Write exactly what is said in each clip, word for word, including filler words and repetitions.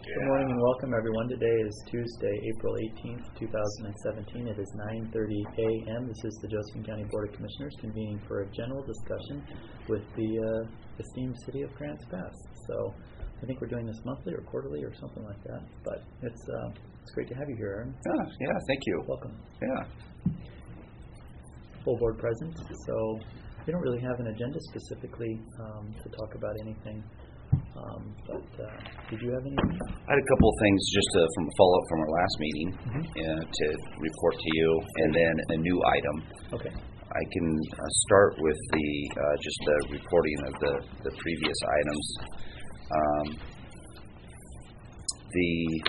Good morning and welcome, everyone. Today is Tuesday, April eighteenth, two thousand seventeen. It is nine thirty a m This is the Josephine County Board of Commissioners convening for a general discussion with the uh, esteemed city of Grants Pass. So I think we're doing this monthly or quarterly or something like that. But it's uh, it's great to have you here, Aaron. Yeah, yeah, thank you. Welcome. Yeah. Full board present. So we don't really have an agenda specifically um, to talk about anything. Um, but uh, did you have any? I had a couple of things just to, from a follow-up from our last meeting mm-hmm. uh, to report to you, and then a new item. Okay. I can uh, start with the uh, just the reporting of the, the previous items. Um, the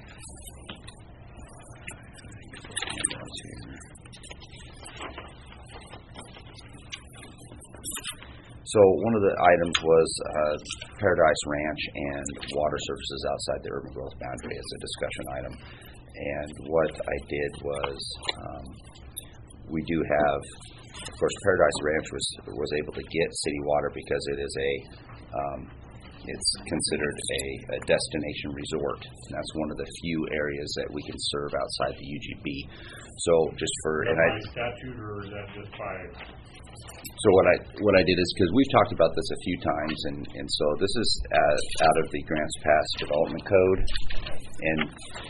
So one of the items was uh, Paradise Ranch and water services outside the urban growth boundary as a discussion item. And what I did was um, we do have, of course, Paradise Ranch was was able to get city water because it is a um, it's considered a, a destination resort. And that's one of the few areas that we can serve outside the U G B. So just for is that and I, by statute or is that just by? So what I what I did is, because we've talked about this a few times, and, and so this is uh, out of the Grants Pass Development Code, and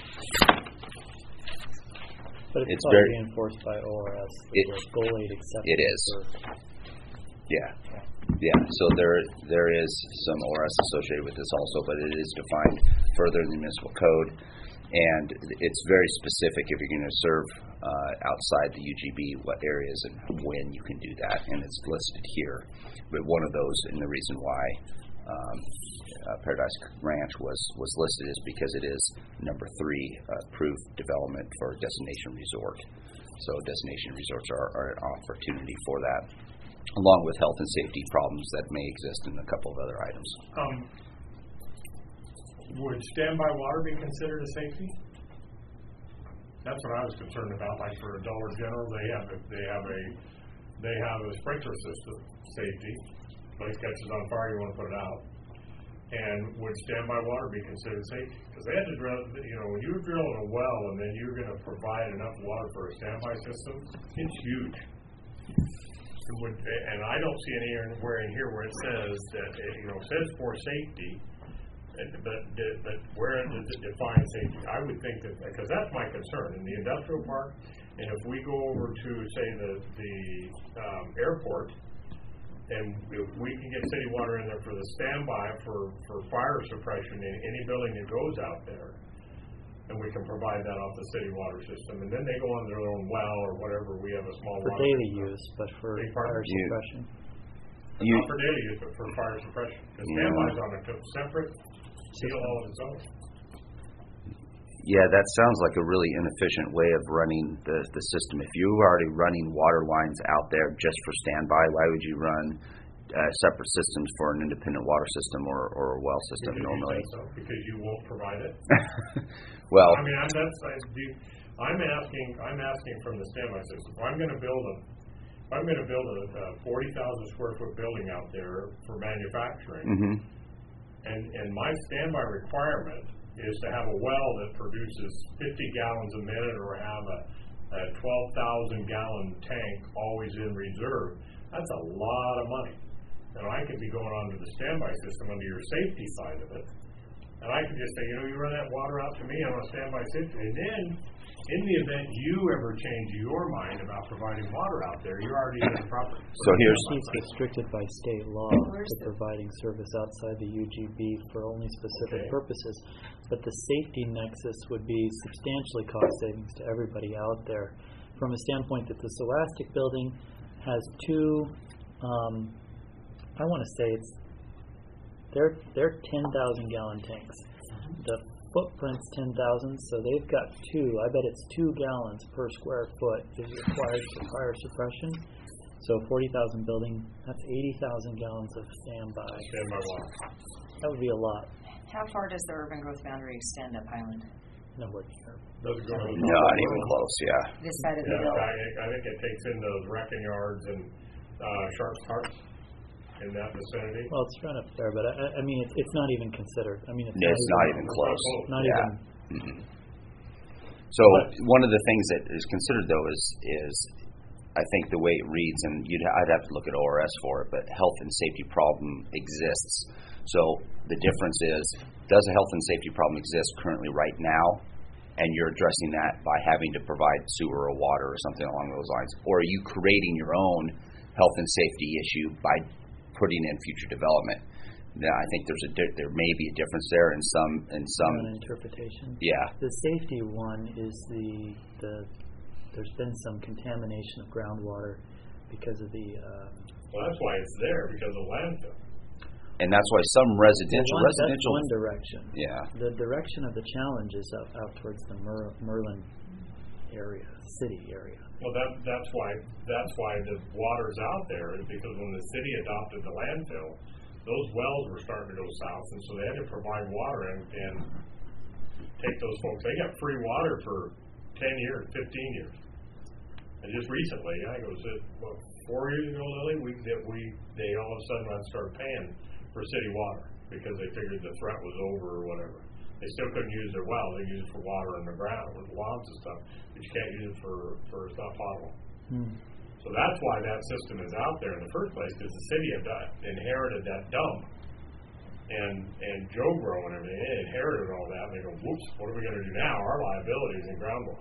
but it's, it's very very reinforced by O R S. It, goal aid acceptance. It is. For, yeah, yeah. So there there is some O R S associated with this also, but it is defined further in the municipal code, and it's very specific if you're going to serve Uh, outside the U G B, what areas and when you can do that, and it's listed here. But one of those, and the reason why um, uh, Paradise Ranch was, was listed is because it is number three uh, approved development for destination resort. So destination resorts are, are an opportunity for that, along with health and safety problems that may exist in a couple of other items. Um, would standby water be considered a safety? That's what I was concerned about. Like for a Dollar General, they have a, they have a they have a sprinkler system, safety. Place catches on fire, you want to put it out. And would standby water be considered safety? Because they had to drill, you know, when you're drilling a well and then you're going to provide enough water for a standby system, it's huge. It would, and I don't see anywhere in here where it says that it, you know, it says for safety. But, but where does it define safety? I would think that, because that's my concern. In the industrial park, and if we go over to, say, the, the um, airport, and if we can get city water in there for the standby for, for fire suppression in any building that goes out there, and we can provide that off the city water system, and then they go on their own well or whatever, we have a small for water daily system. use, but for Big fire you, suppression. You, not for daily use, but for fire suppression. Because standby's on a separate deal all of its own. Yeah, that sounds like a really inefficient way of running the, the system. If you were already running water lines out there just for standby, why would you run uh, separate systems for an independent water system or, or a well system because normally? You so, because you won't provide it. Well, I mean, I'm, that's, I do, I'm asking. I'm asking from the standby system. If I'm going to build a, if I'm going to build a, a forty thousand square foot building out there for manufacturing. Mm-hmm. And, and my standby requirement is to have a well that produces fifty gallons a minute or have a, a twelve thousand gallon tank always in reserve. That's a lot of money. And I could be going on to the standby system under your safety side of it. And I could just say, you know, you run that water out to me on a standby system. And then, in the event you ever change your mind about providing water out there, you're already in the property. So here's He's restricted by state law to providing service outside the U G B for only specific okay. purposes. But the safety nexus would be substantially cost savings to everybody out there, from a standpoint that the Scholastic building has two. Um, I want to say it's they're they're ten thousand gallon tanks. The footprint's ten thousand, so they've got two. I bet it's two gallons per square foot is required for fire suppression. So forty thousand building, that's eighty thousand gallons of standby. Standby water. That would be a lot. How far does the urban growth boundary extend up Highland? Nowhere near. Doesn't go to the no, not even close. Yeah. This side of yeah, the hill. I, I think it takes in those wrecking yards and uh, Sharp's Park. in that vicinity? Well, it's run up there, but I, I mean, it's, it's not even considered. I mean, it's, No, it's not even close. Not Yeah. even. Mhm. So one of the things that is considered though is is I think the way it reads, and you'd I'd have to look at O R S for it, but health and safety problem exists. So the difference is, does a health and safety problem exist currently right now, and you're addressing that by having to provide sewer or water or something along those lines, or are you creating your own health and safety issue by putting in future development? Now, I think there's a di- there may be a difference there in some in some An interpretation. yeah. The safety one is the the. There's been some contamination of groundwater because of the. Uh, Well, that's why it's there, because of landfill. And that's why some residential one, residential That's one direction. yeah. The direction of the challenge is out, out towards the Mer, Merlin area, city area. Well, that, that's why, that's why the water's out there, is because when the city adopted the landfill, those wells were starting to go south, and so they had to provide water and, and take those folks. They got free water for ten years, fifteen years. And just recently, I think it was, uh, what, four years ago, Lily, we, that we, they all of a sudden had to start paying for city water because they figured the threat was over or whatever. They still couldn't use their well. They use it for water in the ground with lawns and stuff, but you can't use it for, for it's not potable. Hmm. So that's why that system is out there in the first place, because the city had done, inherited that dump. And and Joe Grow and everything, they inherited all that, and they go, whoops, what are we going to do now? Our liability is in groundwater.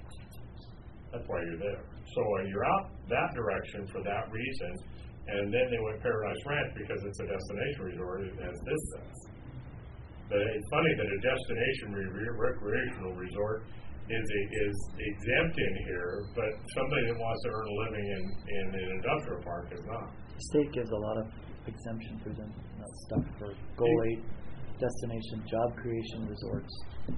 That's why you're there. So uh, you're out that direction for that reason, and then they went Paradise Ranch because it's a destination resort, as this says. But it's funny that a destination re- recreational resort is a, is exempt in here, but somebody that wants to earn a living in, in an industrial park is not. The state gives a lot of exemption for them, uh, stuff for goal eight destination job creation resorts.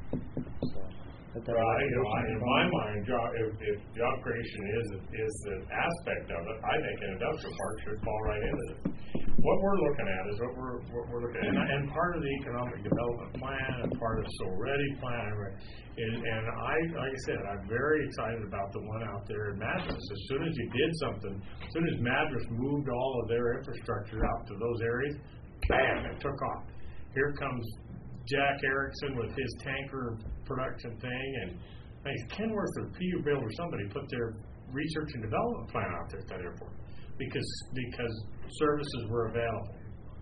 So, but that Right, you know, I, recreation in my mind, job, if, if job creation is is an aspect of it, I think an industrial park should fall right into this. What we're looking at is what we're what we're looking at, and, and part of the economic development plan and part of the So Ready plan, is, and I, like I said, I'm very excited about the one out there in Madras. As soon as you did something, as soon as Madras moved all of their infrastructure out to those areas, bam, it took off. Here comes Jack Erickson with his tanker production thing, and I think Kenworth or Peterbilt or somebody put their research and development plan out there at that airport because because services were available.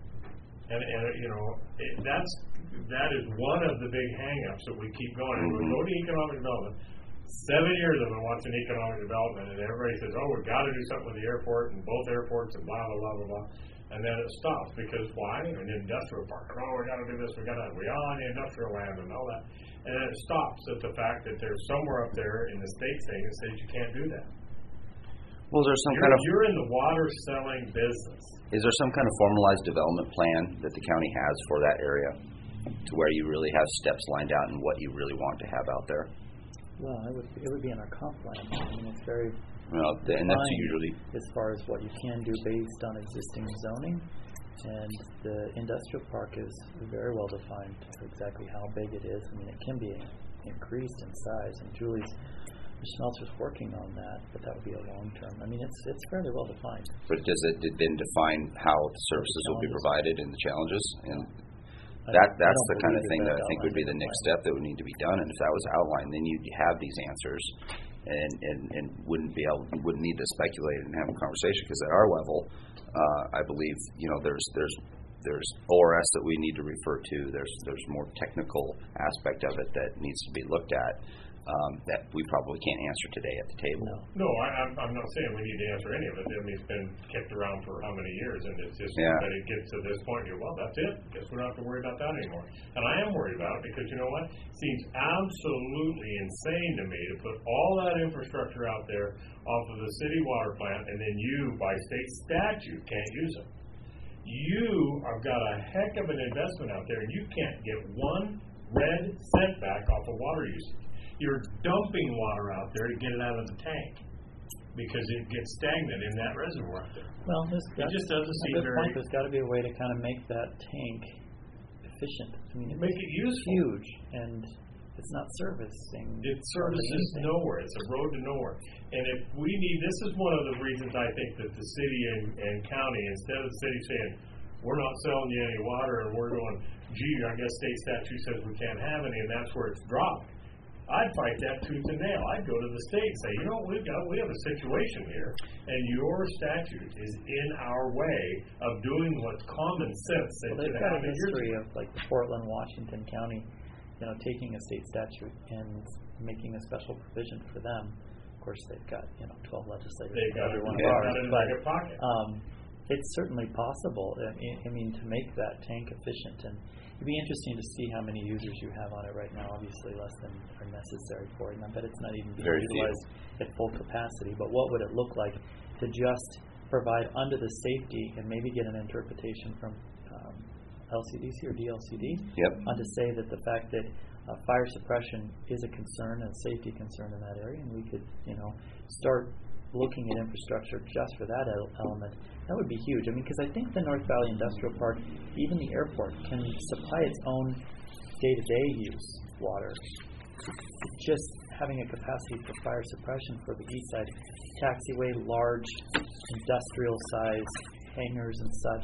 And, and you know, it, that's that is one of the big hang-ups that we keep going. And we go to economic development. Seven years of it wants an economic development, and everybody says, "Oh, we've got to do something with the airport and both airports and blah blah blah blah blah." And then it stops because why? An industrial park. Oh, we got to do this. We got to. We are on the industrial land and all that. And then it stops at the fact that there's somewhere up there in the state thing that says you can't do that. Well, is there some You're, kind of you're in the water selling business. is there some kind of formalized development plan that the county has for that area, to where you really have steps lined out and what you really want to have out there? Well, it would it would be in our comp plan. I mean, it's very Well, th- and that's defined usually as far as what you can do based on existing zoning, and the industrial park is very well defined for exactly how big it is. I mean, it can be increased in size, and Julie's Schmelzer's working on that, but that would be a long term. I mean, it's it's fairly well defined. But does it did then define how the services will be Challenges. provided and the challenges? And I that don't- I that's don't the kind of believe thing that I that's think would be the outlined in next plan. step that would need to be done. And if that was outlined, then you'd have these answers, and and, and wouldn't be able wouldn't need to speculate and have a conversation, because at our level, uh, I believe you know there's there's there's O R S that we need to refer to. There's there's more technical aspect of it that needs to be looked at. Um, that we probably can't answer today at the table. No. No, I, I'm, I'm not saying we need to answer any of it. I mean, it's been kicked around for how many years, and it's just Yeah. that it gets to this point. You well, that's it. Guess we don't have to worry about that anymore. And I am worried about it because you know what? It seems absolutely insane to me to put all that infrastructure out there off of the city water plant, and then you, by state statute, can't use it. You have got a heck of an investment out there, and you can't get one red cent back off of water usage. You're dumping water out there to get it out of the tank because it gets stagnant in that reservoir out there. Well, there's It got, just doesn't at seem this very point, there's got to be a way to kind of make that tank efficient. I mean, it's make it useful. huge, and It's not servicing. It hardly services anything. nowhere. It's a road to nowhere. And if we need, this is one of the reasons I think that the city and, and county, instead of the city saying, we're not selling you any water, and we're going, gee, I guess state statute says we can't have any, and that's where it's dropped. I'd fight that tooth and nail. I'd go to the state and say, you know what we've got? We have a situation here, and your statute is in our way of doing what's common sense. That Well, they've should got a happen years history ago. of like the Portland, Washington County, you know, taking a state statute and making a special provision for them. Of course, they've got, you know, twelve legislators. They've got every it, one they've of got ours, it in but, their pocket. um, it's certainly possible. I mean, I mean, to make that tank efficient, and it'd be interesting to see how many users you have on it right now. Obviously, less than are necessary for it, and I bet it's not even being Very few. utilized at full capacity. But what would it look like to just provide under the safety and maybe get an interpretation from um, L C D C or D L C D Yep. on to say that the fact that uh, fire suppression is a concern, a safety concern in that area, and we could, you know, start looking at infrastructure just for that el- element. That would be huge. I mean, because I think the North Valley Industrial Park, even the airport, can supply its own day-to-day use water. Just having a capacity for fire suppression for the east side taxiway, large industrial size hangars and such,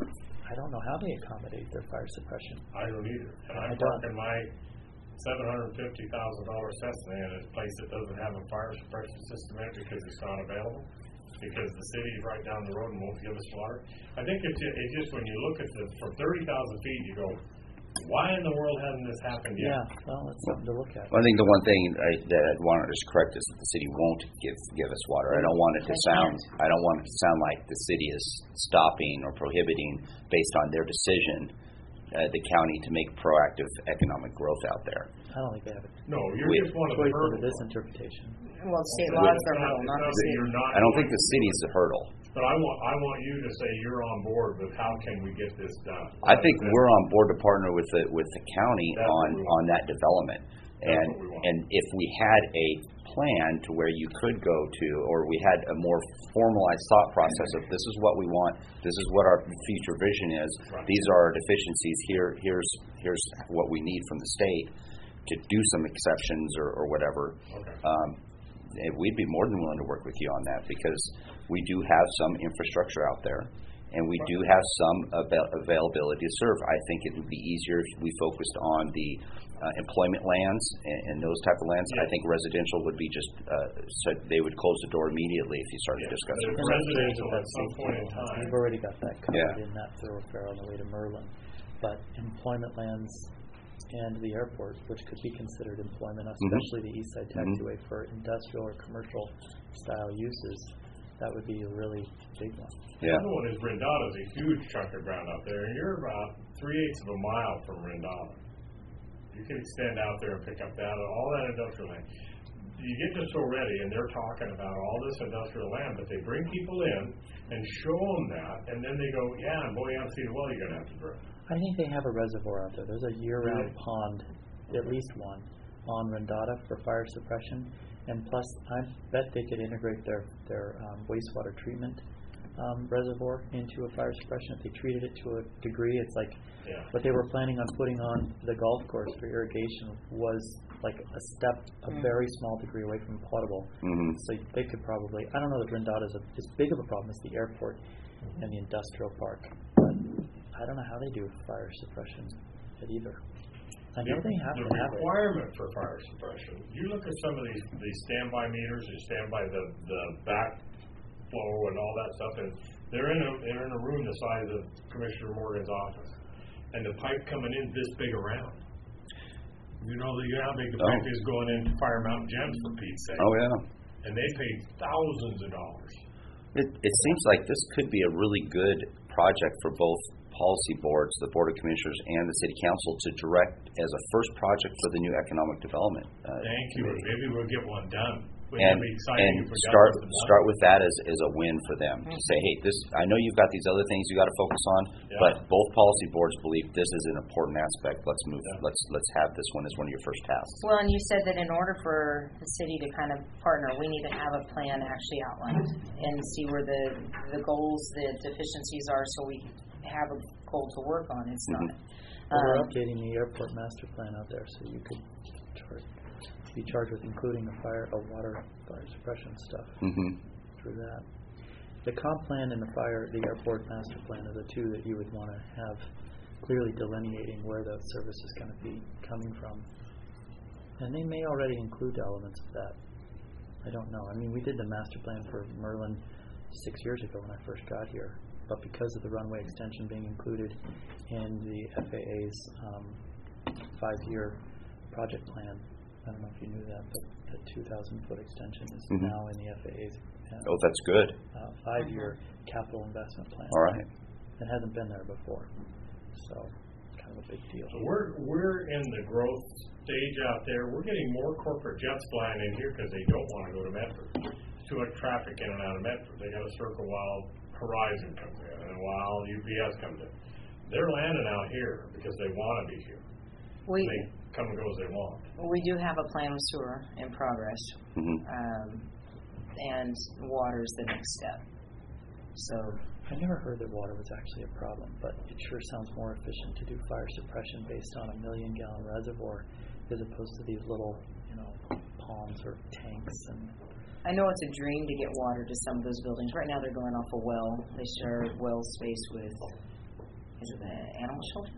I don't know how they accommodate their fire suppression. I don't either. And I I'm don't. parking my seven hundred fifty thousand dollar Cessna in a place that doesn't have a fire suppression system in it because it's not available, because the city's right down the road and won't give us water. I think it's, ju- it's just when you look at the, from thirty thousand feet, you go, why in the world hasn't this happened yet? Yeah, well, it's something to look at. Well, I think the one thing I, that I'd want to just correct is that the city won't give give us water. I don't want it to They sound can't. I don't want it to sound like the city is stopping or prohibiting based on their decision, uh, the county to make proactive economic growth out there. I don't think they have a No, you're We- just one of the choice under hurdles. this interpretation. Well, state It's laws not- are hurdle, it's not not the that city. you're not I don't think going the to city's do the it. hurdle. But I want, I want you to say you're on board with how can we get this done. I think Rather than- we're on board to partner with the with the county That's on what we want. on that development. And what we want. and if we had a plan to where you could go to, or we had a more formalized thought process of this is what we want, this is what our future vision is, Right. these are our deficiencies, here here's here's what we need from the state to do some exceptions or, or whatever. Okay. Um, eh, we'd be more than willing to work with you on that because we do have some infrastructure out there. And we do have some avail- availability to serve. I think it would be easier if we focused on the uh, employment lands and, and those type of lands. I Yeah. think residential would be just, uh, so they would close the door immediately if you started Yeah. discussing. But And if that's residential great at that some that's point in feasible. time. We've already got that covered Yeah. in that thoroughfare on the way to Merlin. But employment lands and the airport, which could be considered employment, especially the east side Mhm. taxiway for industrial or commercial style uses, that would be a really big one. Yeah. Another one is Rendada's a huge chunk of ground out there, and you're about three eighths of a mile from Rendada. You can extend out there and pick up that, all that industrial land. You get to Soretti, and they're talking about all this industrial land, but they bring people in and show them that, and then they go, yeah, and boy, you haven't seen a well you're going to have to drill. I think they have a reservoir out there. There's a year-round Really? pond, at least one, on Rendada for fire suppression. And plus, I bet they could integrate their, their um, wastewater treatment um, reservoir into a fire suppression. If they treated it to a degree, it's like Yeah. what they were planning on putting on the golf course for irrigation was like a step, a Mm. very small degree away from potable. Mhm. So they could probably, I don't know that Rendada is a, as big of a problem as the airport and the industrial park, but I don't know how they do fire suppression at either. I know The- they have the to have it. requirement for fire suppression, you look at some of these, these standby meters, you stand by the, the back flow and all that stuff, and they're in a, they're in a room the size of Commissioner Morgan's office. And the pipe coming in this big around. You know, the- you know how big the Oh. pipe is going into Fire Mountain Gems, for Pete's sake. Oh yeah. And they pay thousands of dollars. It, it seems like this could be a really good project for both policy boards, the Board of Commissioners, and the City Council to direct as a first project for the new Economic Development. Uh, Thank you. Committee. Maybe we'll get one done. Wouldn't And, that be exciting and if we got start something done? start with that as, as a win for them. To say, hey, this I know you've got these other things you got to focus on, Yeah. but both policy boards believe this is an important aspect. Let's move. Yeah. Let's let's have this one as one of your first tasks. Well, and you said that in order for the city to kind of partner, we need to have a plan actually outlined and see where the, the goals, the deficiencies are, so we have a goal to work on. It's not, Well, we're Um, updating the airport master plan out there, so you could charge, be charged with including the fire, or water, fire suppression stuff Mm-hmm. through that. The comp plan and the fire, the airport master plan are the two that you would want to have clearly delineating where the service is going to be coming from. And they may already include elements of that. I don't know. I mean, we did the master plan for Merlin six years ago when I first got here, but because of the runway extension being included in the F A A's um, five-year project plan, I don't know if you knew that, but the two thousand foot extension is Mhm. now in the F A A's uh, Oh, that's good. uh, five-year capital investment plan. All right. It hasn't been there before, so it's kind of a big deal. So we're, we're in the growth stage out there. We're getting more corporate jets flying in here because they don't want to go to Medford. Too much traffic in and out of Medford. They got to circle while Horizon comes in and while U P S comes in. They're landing out here because they want to be here. We, They come and go as they want. we do have a plan with sewer in progress, Mm-hmm. um, and water is the next step. So, I never heard that water was actually a problem, but it sure sounds more efficient to do fire suppression based on a million gallon reservoir as opposed to these little, you know, ponds or tanks. And I know it's a dream to get water to some of those buildings. Right now they're going off a well. They share well space with, is it the animal shelter?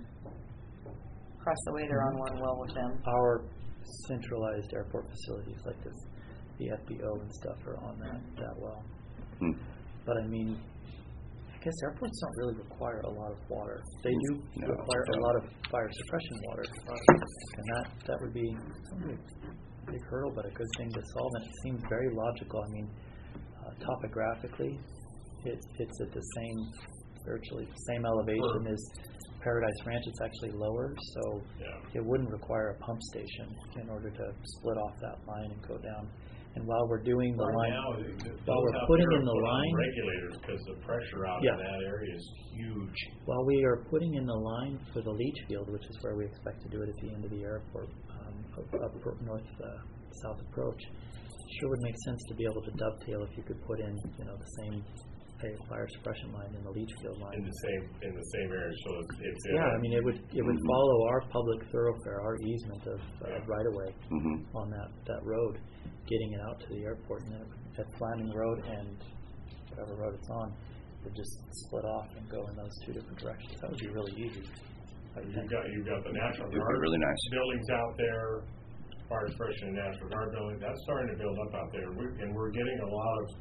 Across the way, they're on one well with them. our centralized airport facilities like this, the F B O and stuff are on that, that well. Hmm. But I mean, I guess airports don't really require a lot of water. They do No, require a no. lot of fire suppression water, and that that would be a big hurdle, but a good thing to solve. And it seems very logical. I mean, uh, topographically, it, it's at the same, virtually same elevation Sure. as Paradise Ranch. It's actually lower, so Yeah. it wouldn't require a pump station in order to split off that line and go down. And while we're doing the Right line, now, th- th- while those we're out putting there in the put on line- regulators because the pressure out Yeah. in that area is huge. while we are putting in the line for the leach field, which is where we expect to do it at the end of the airport, um, up, up pro- north uh, south approach, sure would make sense to be able to dovetail if you could put in, you know, the same a fire suppression line in the leach field line. In the same in the same area, so it's, it's in Yeah, a- I mean, it would it would Mhm. follow our public thoroughfare, our easement of uh, Yeah. right of way Mm-hmm. on that, that road, getting it out to the airport, and then at Flaming Road and whatever road it's on, it would just split off and go in those two different directions. That would be really easy, I You've think. got, you've got the National It would be Guard really nice. buildings out there, fire suppression and National Guard building, that's starting to build up out there. We, and we're getting a lot of,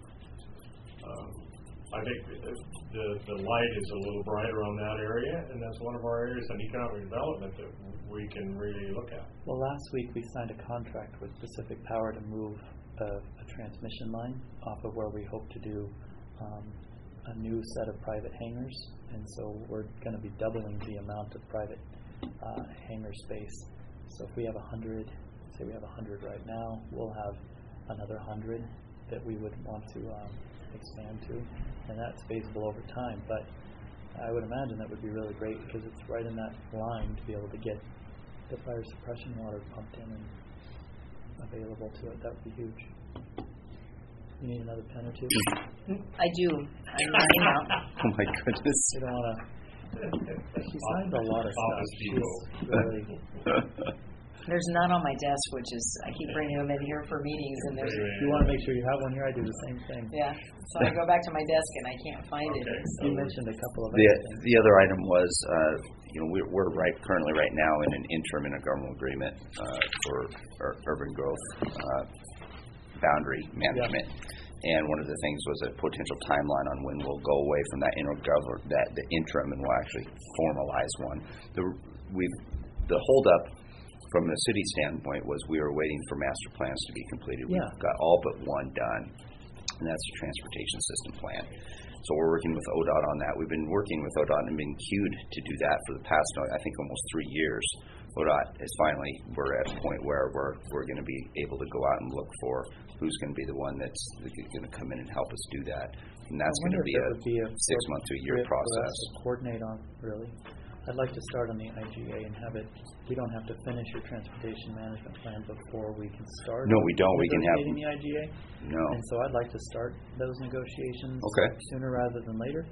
um, I think the, the, the light is a little brighter on that area, and that's one of our areas on economic development that we can really look at. Well, last week we signed a contract with Pacific Power to move a, a transmission line off of where we hope to do um, a new set of private hangars, and so we're going to be doubling the amount of private uh, hangar space. So if we have a hundred, say we have a hundred right now, we'll have another hundred that we would want to um, expand to, and that's feasible over time. But I would imagine that would be really great because it's right in that line to be able to get the fire suppression water pumped in and available to it. That would be huge. You need another pen or two? I do. I'm running out. Oh my goodness. You don't want to. She signed a lot of stuff. Office She's Depot. really. There's none on my desk, which is, I keep bringing them in here for meetings, and there's, You want to make sure you have one here. I do the same thing. yeah. So I go back to my desk and I can't find it. Okay. You mentioned a couple of The other things. the other item was, uh, you know, we're, we're right currently right now in an interim intergovernmental agreement uh, for ur- urban growth uh, boundary management. And one of the things was a potential timeline on when we'll go away from that intergovern that the interim and we'll actually formalize one. The we've the holdup from the city standpoint was we were waiting for master plans to be completed. Yeah. We've got all but one done, and that's the transportation system plan. So we're working with O D O T on that. We've been working with O D O T and been queued to do that for the past, I think, almost three years. O D O T is finally, we're at a point where we're we're going to be able to go out and look for who's going to be the one that's going to come in and help us do that. And that's going to be a, be a six month to a year for us process. to coordinate on, really. I'd like to start on the I G A and have it. We don't have to finish your transportation management plan before we can start. No, we don't. We can have- negotiating the I G A. No. And so I'd like to start those negotiations Okay. sooner rather than later.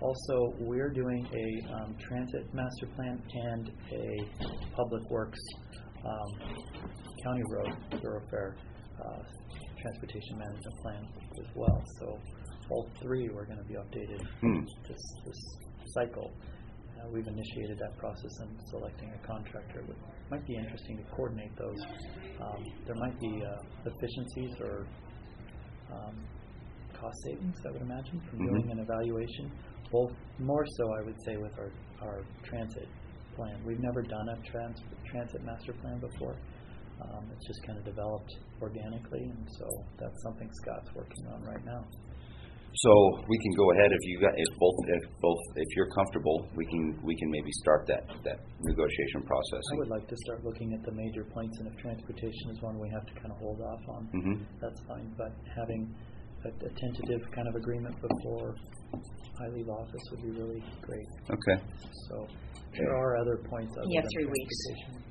Also, we're doing a um, transit master plan and a public works um, county road thoroughfare uh, transportation management plan as well. So all three were going to be updated Hmm. this, this cycle. Uh, we've initiated that process and selecting a contractor. It might be interesting to coordinate those. Um, there might be uh, efficiencies or um, cost savings, I would imagine, from Mhm. doing an evaluation. Both more so, I would say, with our, our transit plan. We've never done a trans, transit master plan before. Um, it's just kind of developed organically, and so that's something Scott's working on right now. So we can go ahead if you got if both if both if you're comfortable, we can we can maybe start that that negotiation process. I would like to start looking at the major points, and if transportation is one we have to kind of hold off on, Mhm. that's fine. But having a, a tentative kind of agreement before I leave office would be really great. Okay. So there are other points other You have than three weeks. transportation.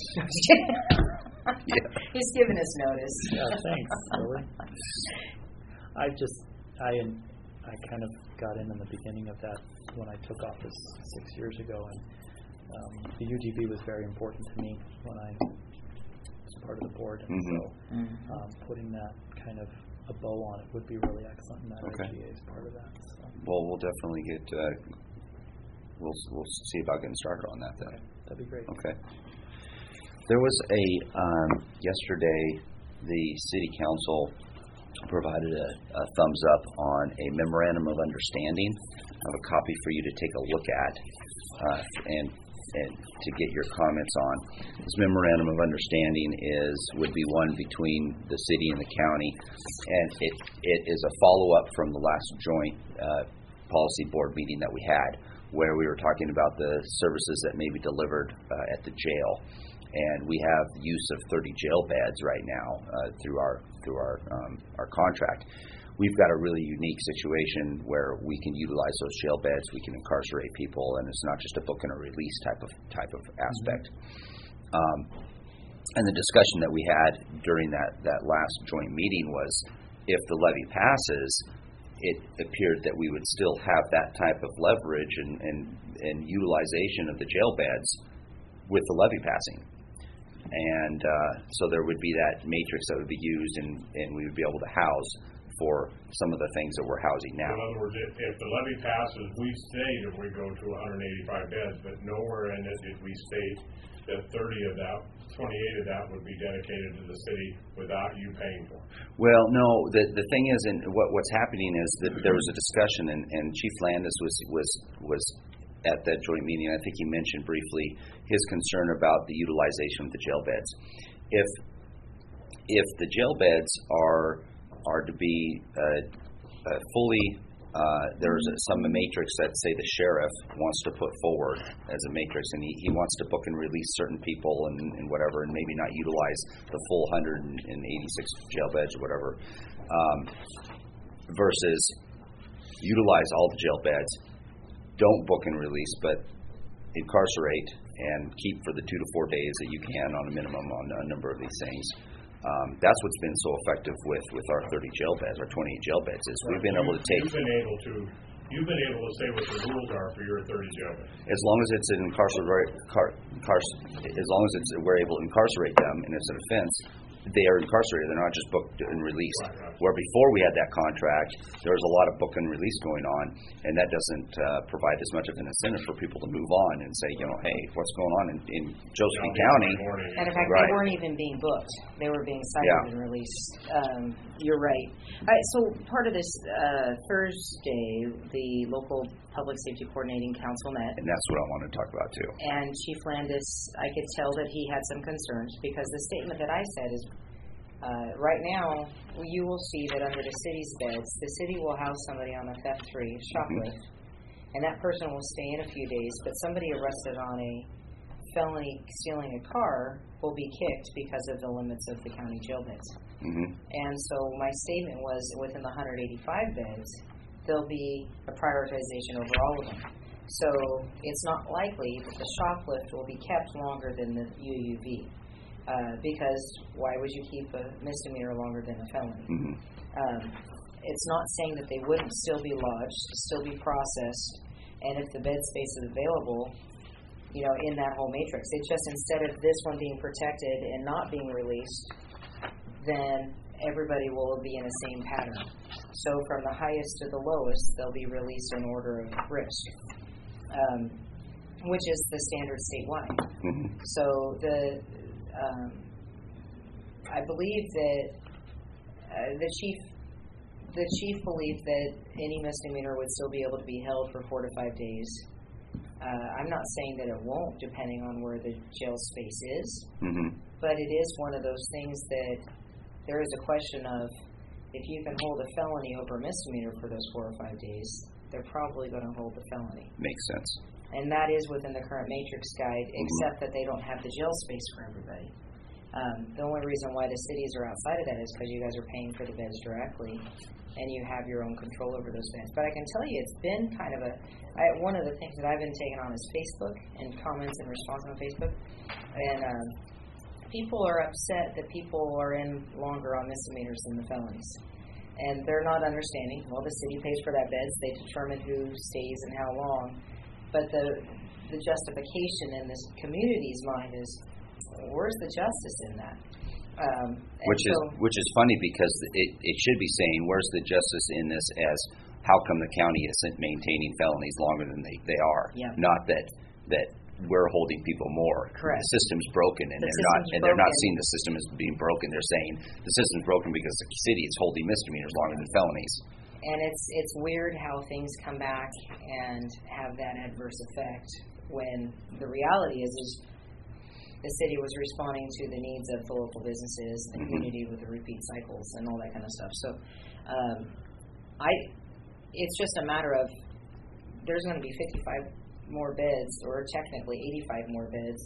Yeah. He's given us notice. Yeah, thanks. Really. I just I I kind of got in in the beginning of that when I took office six years ago, and um, the U G B was very important to me when I was part of the board, and Mhm. so Mhm. um, putting that kind of a bow on it would be really excellent, and that Okay. I G A is part of that. So. Well, we'll definitely get uh, we'll we'll see about getting started on that then. That'd be great. Okay. There was a um, yesterday the city council provided a, a thumbs up on a memorandum of understanding. I have a copy for you to take a look at uh, and and to get your comments on. This memorandum of understanding is would be one between the city and the county, and it it is a follow up from the last joint uh, policy board meeting that we had, where we were talking about the services that may be delivered uh, at the jail. And we have use of thirty jail beds right now uh, through our through our um, our contract. We've got a really unique situation where we can utilize those jail beds. We can incarcerate people, and it's not just a book and a release type of type of aspect. Mm-hmm. Um, and the discussion that we had during that that last joint meeting was, if the levy passes, it appeared that we would still have that type of leverage and and, and utilization of the jail beds with the levy passing. And uh, so there would be that matrix that would be used, and, and we would be able to house for some of the things that we're housing now. In other words, if, if the levy passes, we state if we go to one hundred eighty-five beds, but nowhere in it did we state that thirty of that, twenty-eight of that would be dedicated to the city without you paying for it. Well, no, the the thing is, and what what's happening is that there was a discussion, and, and Chief Landis was was was at that joint meeting. I think he mentioned briefly his concern about the utilization of the jail beds. If if the jail beds are are to be uh, uh, fully, uh, there's a, some matrix that say the sheriff wants to put forward as a matrix, and he, he wants to book and release certain people and, and whatever, and maybe not utilize the full one hundred eighty-six jail beds or whatever, um, versus utilize all the jail beds, don't book and release, but incarcerate and keep for the two to four days that you can on a minimum on a number of these things. Um, that's what's been so effective with, with our thirty jail beds, our twenty-eight jail beds, is we've been able to take. You've been able to, you've been able to say what the rules are for your thirty jail beds. As long as it's an incarcerate, car, car, as long as it's we're able to incarcerate them and it's an offense, they are incarcerated. They're not just booked and released. Right, right. Where before we had that contract, there was a lot of book and release going on, and that doesn't uh, provide as much of an incentive for people to move on and say, you know, hey, what's going on in, in Josephine Yeah, County? morning. And in fact, Right. they weren't even being booked. They were being cited Yeah. and released. Um, you're right. All right. So part of this uh, Thursday, the local Public Safety Coordinating Council met. And that's what I wanted to talk about, too. And Chief Landis, I could tell that he had some concerns, because the statement that I said is, uh, right now, you will see that under the city's beds, the city will house somebody on a theft three, shoplift, and that person will stay in a few days, but somebody arrested on a felony stealing a car will be kicked because of the limits of the county jail beds. Mm-hmm. And so my statement was, within the one hundred eighty-five beds, there'll be a prioritization over all of them. So it's not likely that the shoplift will be kept longer than the U U V. Uh, because why would you keep a misdemeanor longer than a felony? Mm-hmm. Um, it's not saying that they wouldn't still be lodged, still be processed, And if the bed space is available, you know, in that whole matrix, it's just instead of this one being protected and not being released, then everybody will be in the same pattern. So from the highest to the lowest, they'll be released in order of risk, um, which is the standard statewide. Mm-hmm. So the um, I believe that uh, the chief the chief believed that any misdemeanor would still be able to be held for four to five days. Uh, I'm not saying that it won't, depending on where the jail space is, Mm-hmm. but it is one of those things that there is a question of if you can hold a felony over a misdemeanor for those four or five days, they're probably going to hold the felony. Makes sense. And that is within the current matrix guide, Mm-hmm. except that they don't have the jail space for everybody. Um, the only reason why the cities are outside of that is because you guys are paying for the beds directly, and you have your own control over those beds. But I can tell you, it's been kind of a I, one of the things that I've been taking on is Facebook and comments and responses on Facebook, and um, people are upset that people are in longer on misdemeanors than the felonies. And they're not understanding, well, the city pays for that beds, they determine who stays and how long. But the the justification in this community's mind is, where's the justice in that? Um, Which so, is which is funny because it, it should be saying, where's the justice in this as how come the county isn't maintaining felonies longer than they, they are? Yeah. Not that that we're holding people more. Correct. The system's broken, and The they're not system's and they're not broken. seeing the system as being broken. They're saying the system's broken because the city is holding misdemeanors longer than felonies. And it's it's weird how things come back and have that adverse effect when the reality is is the city was responding to the needs of the local businesses, the Mm-hmm. community with the repeat cycles and all that kind of stuff. So, um, I, it's just a matter of there's going to be fifty-five more beds, or technically eighty-five more beds,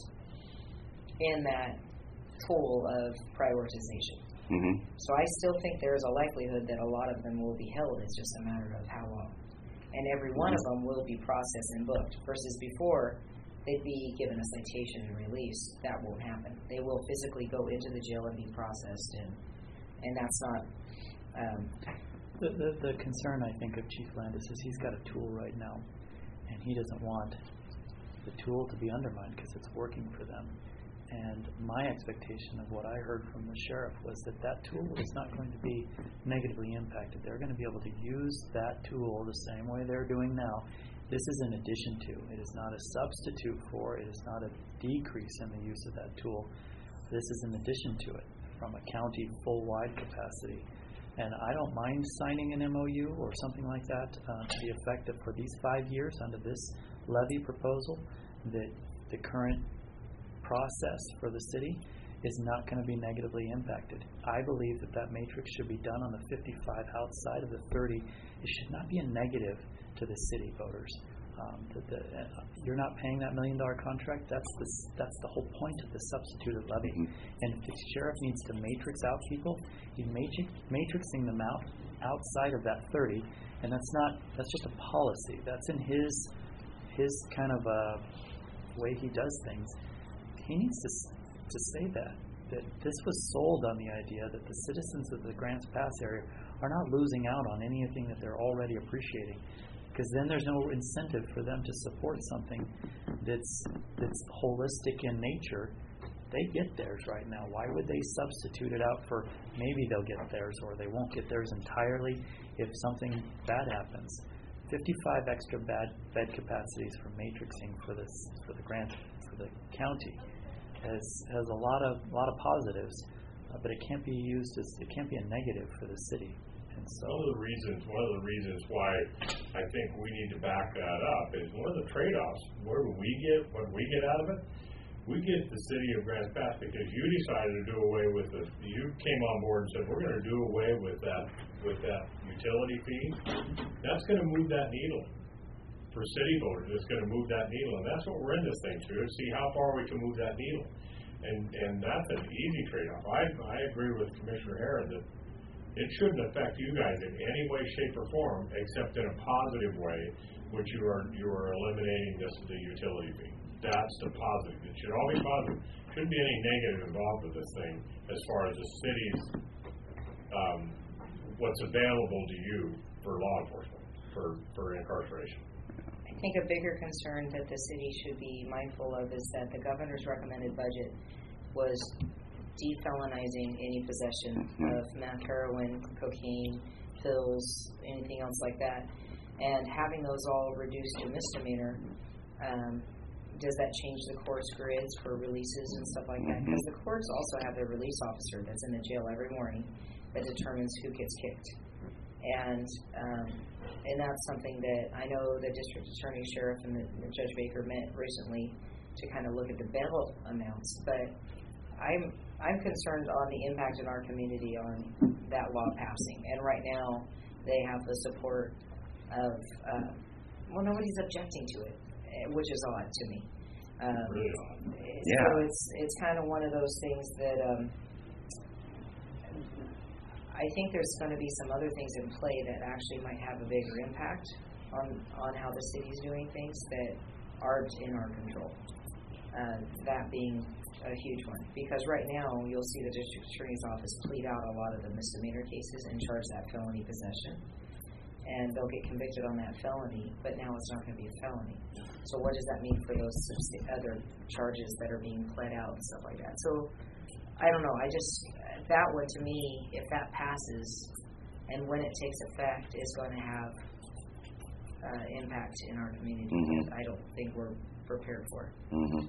in that pool of prioritization. Mm-hmm. So I still think there is a likelihood that a lot of them will be held. It's just a matter of how long. And every one of them will be processed and booked, versus before they'd be given a citation and released. That won't happen. They will physically go into the jail and be processed, and and that's not... Um, The, the, the concern, I think, of Chief Landis is he's got a tool right now, and he doesn't want the tool to be undermined because it's working for them. And my expectation of what I heard from the sheriff was that that tool is not going to be negatively impacted. They're going to be able to use that tool the same way they're doing now. This is in addition to. It is not a substitute for. It is not a decrease in the use of that tool. This is in addition to it from a county full-wide capacity. And I don't mind signing an M O U or something like that uh, to be effective for these five years under this levy proposal, that the current process for the city is not going to be negatively impacted. I believe that that matrix should be done on the fifty-five outside of the thirty. It should not be a negative to the city voters. Um, the, the, uh, you're not paying that million dollar contract. That's the, that's the whole point of the substituted levy. Mm-hmm. And if the sheriff needs to matrix out people, he's matrix, matrixing them out outside of that thirty, and that's not that's just a policy. That's in his his kind of uh, way he does things. He needs to to say that that this was sold on the idea that the citizens of the Grants Pass area are not losing out on anything that they're already appreciating. Because then there's no incentive for them to support something that's that's holistic in nature. They get theirs right now. Why would they substitute it out for maybe they'll get theirs or they won't get theirs entirely if something bad happens? fifty-five extra bad bed capacities for matrixing for this for the grant for the county has has a lot of lot of positives, uh, but it can't be used as it can't be a negative for the city. And so One of the reasons, one of the reasons why I think we need to back that up is one of the trade-offs. Where do we get, what we get out of it? We get the city of Grants Pass because you decided to do away with the, you came on board and said, we're going to do away with that, with that utility fee. That's going to move that needle. For city voters, it's going to move that needle. And that's what we're in this thing to, see how far we can move that needle. And, and that's an easy trade-off. I, I agree with Commissioner Herron that it shouldn't affect you guys in any way, shape, or form, except in a positive way, which you are you are eliminating this the utility fee. That's the positive. It should all be positive. Shouldn't be any negative involved with this thing as far as the city's um, what's available to you for law enforcement for for incarceration. think a bigger concern that the city should be mindful of is that the governor's recommended budget was defelonizing any possession Mhm. of meth, heroin, cocaine, pills, anything else like that, and having those all reduced to misdemeanor. Um, does that change the court's grids for releases and stuff like that? Because the courts also have their release officer that's in the jail every morning that determines who gets kicked. And um, and that's something that I know the district attorney, sheriff, and the, the Judge Baker met recently to kind of look at the bail amounts. But I'm I'm concerned on the impact in our community on that law passing. And right now they have the support of uh, well, nobody's objecting to it, which is odd to me. Um, Really odd. Yeah. So it's it's kind of one of those things that um, I think there's going to be some other things in play that actually might have a bigger impact on on how the city's doing things that aren't in our control. Uh, that being a huge one, because right now you'll see the district attorney's office plead out a lot of the misdemeanor cases and charge that felony possession. And they'll get convicted on that felony, but now it's not going to be a felony. So what does that mean for those other charges that are being pled out and stuff like that? So I don't know. I just, that one to me, if that passes and when it takes effect, is going to have uh, impact in our community. Mhm. I don't think we're prepared for it. Mhm.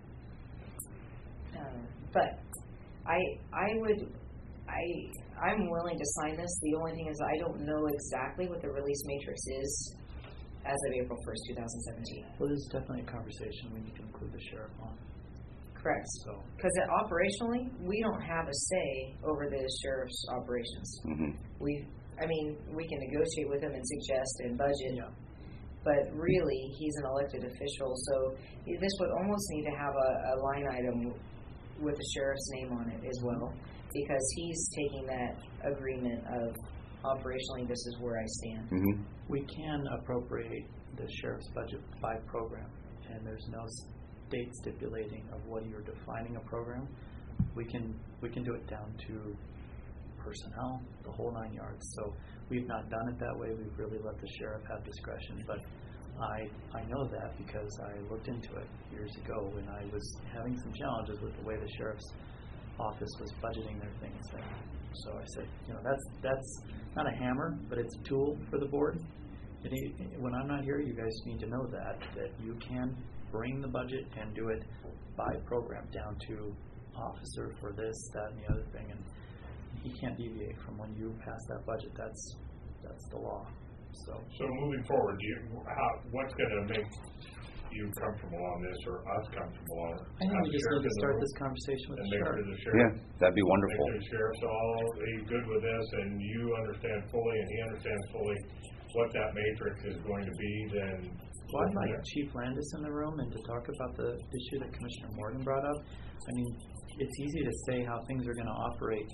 Uh, but I, I would, I, I'm willing to sign this. The only thing is I don't know exactly what the release matrix is as of April first, two thousand seventeen. Well, this is definitely a conversation we need to include the sheriff on. Correct. So, Because operationally, we don't have a say over the sheriff's operations. Mhm. We, I mean, we can negotiate with him and suggest and budget, yeah. but really, he's an elected official. So this would almost need to have a, a line item with the sheriff's name on it as well, because he's taking that agreement of operationally, this is where I stand. Mhm. We can appropriate the sheriff's budget by program, and there's no state stipulating of what you're defining a program. We can we can do it down to personnel, the whole nine yards. So we've not done it that way. We've really let the sheriff have discretion, but I I know that because I looked into it years ago when I was having some challenges with the way the sheriff's office was budgeting their things. And so I said, you know, that's that's not a hammer, but it's a tool for the board. And he, when I'm not here, you guys need to know that that you can bring the budget and do it by program down to officer for this, that, and the other thing, and he can't deviate from when you pass that budget. That's that's the law. So So moving forward, do you, how, what's going to make you comfortable on this, or us comfortable on it? I think Have we the just sheriff need to in the start room this conversation with and the make sheriff. sure the sheriff, Yeah, that'd be make wonderful. sure the sheriff's all he's good with this, and you understand fully, and he understands fully what that matrix is going to be. Then Well, I'd like Chief Landis in the room and to talk about the issue that Commissioner Morgan brought up. I mean, it's easy to say how things are going to operate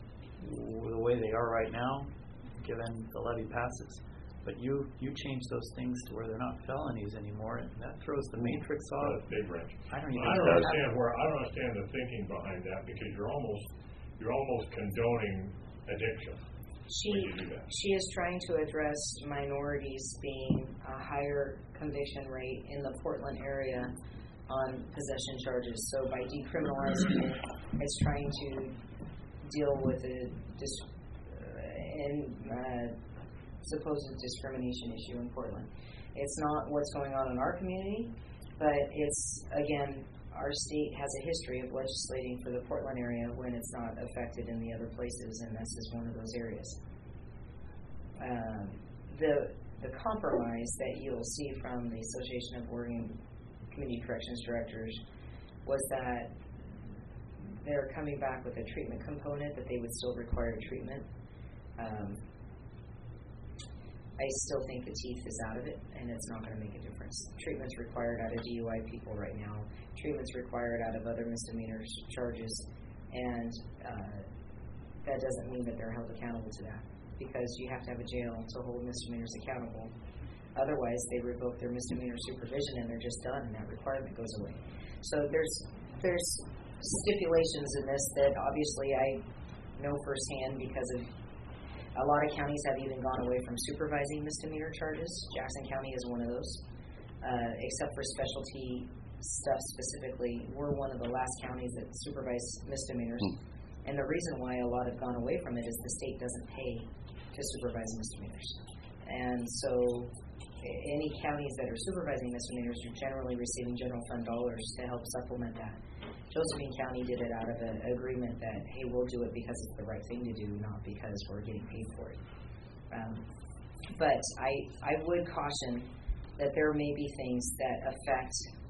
w- the way they are right now, given the levy passes. But you you change those things to where they're not felonies anymore, and that throws the matrix off. That's a big wrench. I don't even I don't know. understand where I don't understand the thinking behind that, because you're almost you're almost condoning addiction. She when you do that. she is trying to address minorities being a higher conviction rate in the Portland area on possession charges. So by decriminalizing it, it's trying to deal with a dis- uh, in, uh, supposed discrimination issue in Portland. It's not what's going on in our community, but it's, again, our state has a history of legislating for the Portland area when it's not affected in the other places, and this is one of those areas. Um, the the compromise that you'll see from the Association of Oregon Community Corrections Directors was that they're coming back with a treatment component, that they would still require treatment. Um, I still think the teeth is out of it, and it's not going to make a difference. Treatment's required out of D U I people right now. Treatment's required out of other misdemeanor charges, and uh, that doesn't mean that they're held accountable to that, because you have to have a jail to hold misdemeanors accountable. Otherwise, they revoke their misdemeanor supervision, and they're just done, and that requirement goes away. So there's there's stipulations in this that obviously I know firsthand, because of a lot of counties have even gone away from supervising misdemeanor charges. Jackson County is one of those. uh, except for specialty stuff specifically, we're one of the last counties that supervise misdemeanors. Hmm. And the reason why a lot have gone away from it is the state doesn't pay to supervise misdemeanors. And so any counties that are supervising misdemeanors are generally receiving general fund dollars to help supplement that. Josephine County did it out of an agreement that, hey, we'll do it because it's the right thing to do, not because we're getting paid for it. Um, but I, I would caution that there may be things that affect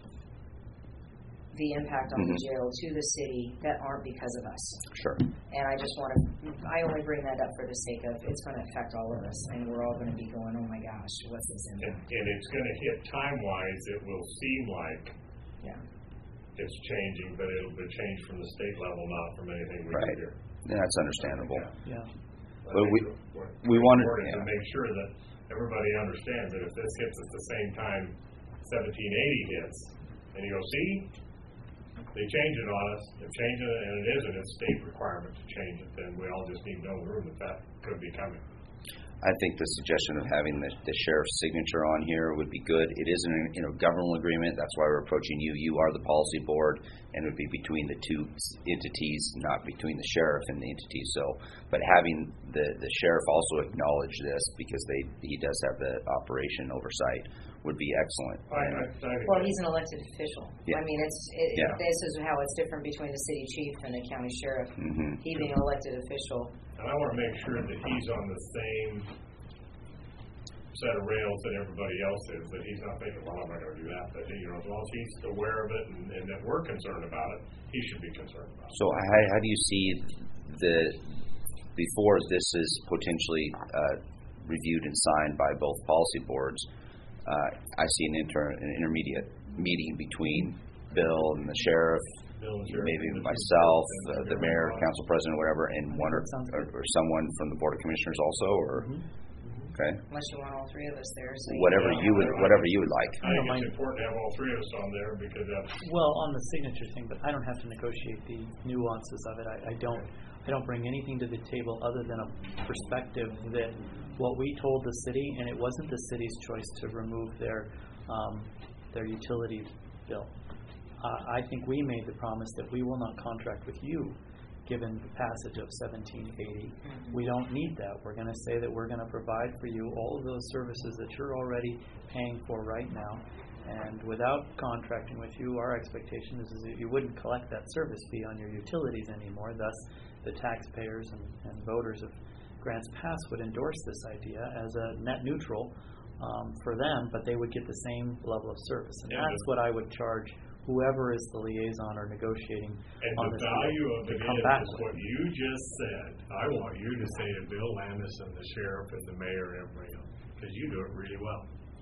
the impact on Mm-hmm. the jail to the city that aren't because of us. Sure. And I just want to, I only bring that up for the sake of it's going to affect all of us, and we're all going to be going, oh my gosh, what's this And, impact? and it's going to hit time-wise, it will seem like Yeah. it's changing, but it'll be changed from the state level, not from anything we Right. do here. Yeah, that's understandable. Yeah. I But think we- what- we what's wanted- important is yeah. to make sure that everybody understands that if this hits at the same time seventeen eighty hits, and you go, see, they changed it on us, they're changing it, and it isn't a state requirement to change it, then we all just need to know in the room that that could be coming. I think the suggestion of having the, the sheriff's signature on here would be good. It is an intergovernmental agreement. That's why we're approaching you. You are the policy board, and it would be between the two entities, not between the sheriff and the entity. So, but having the, the sheriff also acknowledge this because they he does have the operation oversight would be excellent. I, I, I think Well, he's an elected official. Yeah. I mean, it's it, Yeah. this is how it's different between the city chief and the county sheriff. Mhm. He being an elected official. And I want to make sure that he's on the same set of rails that everybody else is, that he's not thinking, well, I'm not going to do that. But, you know, as long as he's aware of it and, and that we're concerned about it, he should be concerned about it. So how, how do you see the, before this is potentially uh, reviewed and signed by both policy boards, uh, I see an inter, an intermediate meeting between Bill and the sheriff, Bill and Sheriff maybe and the myself, chief, uh, and the mayor, everyone. council president, whatever, and one or, That sounds or, or someone from the board of commissioners also, or, okay, Unless you want all three of us there. So whatever Yeah. you would, whatever you would like. I think don't mind. it's important to have all three of us on there because that's, Well, on the signature thing, but I don't have to negotiate the nuances of it. I, I don't. I don't bring anything to the table other than a perspective that what we told the city, and it wasn't the city's choice to remove their um, their utility bill. Uh, I think we made the promise that we will not contract with you, given the passage of seventeen eighty. We don't need that. We're going to say that we're going to provide for you all of those services that you're already paying for right now. And without contracting with you, our expectation is, is that you wouldn't collect that service fee on your utilities anymore. Thus, the taxpayers and, and voters of Grants Pass would endorse this idea as a net neutral um, for them, but they would get the same level of service. And Yeah, that's but- what I would charge whoever is the liaison or negotiating and on the this value deal of to it come is, back is with. what you just said. I want you to say to Bill Landis and the sheriff and the mayor and everybody else, because you do it really well.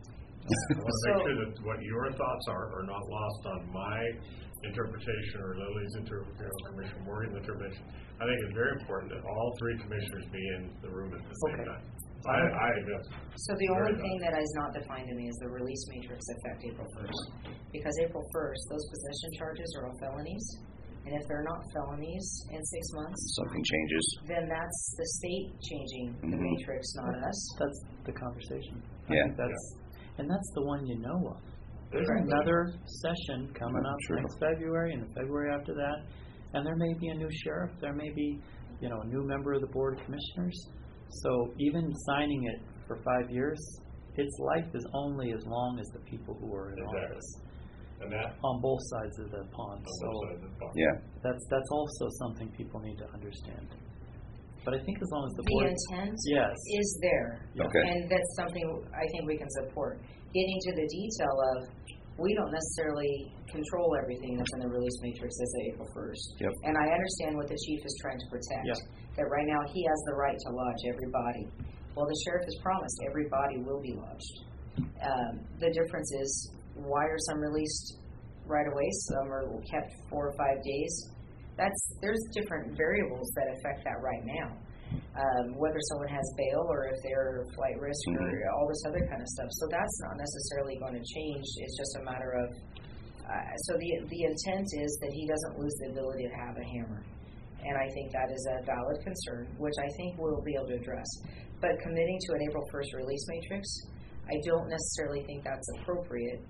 I want to So- make sure that what your thoughts are are not lost on my interpretation or Lily's interpretation, or Commissioner Morgan's interpretation. I think it's very important that all three commissioners be in the room at the same Okay. time. I, I, that's, So the Very only thing valid. that is not defined to me is the release matrix effect April first. Because April first, those possession charges are all felonies. And if they're not felonies in six months, Something changes. then that's the state changing the Mhm. matrix, not us. That's the conversation. I Yeah. think that's, and that's the one you know of. There's Right. another session coming up True. next February and the February after that, and there may be a new sheriff. There may be, you know, a new member of the board of commissioners. So even signing it for five years, its life is only as long as the people who are in Exactly. office and that, on both sides of the pond. on So both sides of the pond. Yeah. that's that's also something people need to understand. But I think as long as the The board, intent yes, is there. Okay. And that's something I think we can support. Getting to the detail of, we don't necessarily control everything that's in the release matrix as of April first. Yep. And I understand what the chief is trying to protect. Yeah. That right now he has the right to lodge everybody. Well, the sheriff has promised everybody will be lodged. Um, the difference is, why are some released right away? Some are kept four or five days. That's there's different variables that affect that right now. Um, whether someone has bail or if they're flight risk or Mhm. all this other kind of stuff. So that's not necessarily going to change. It's just a matter of uh, so the the intent is that he doesn't lose the ability to have a hammer, and I think that is a valid concern, which I think we'll be able to address. But committing to an April first release matrix, I don't necessarily think that's appropriate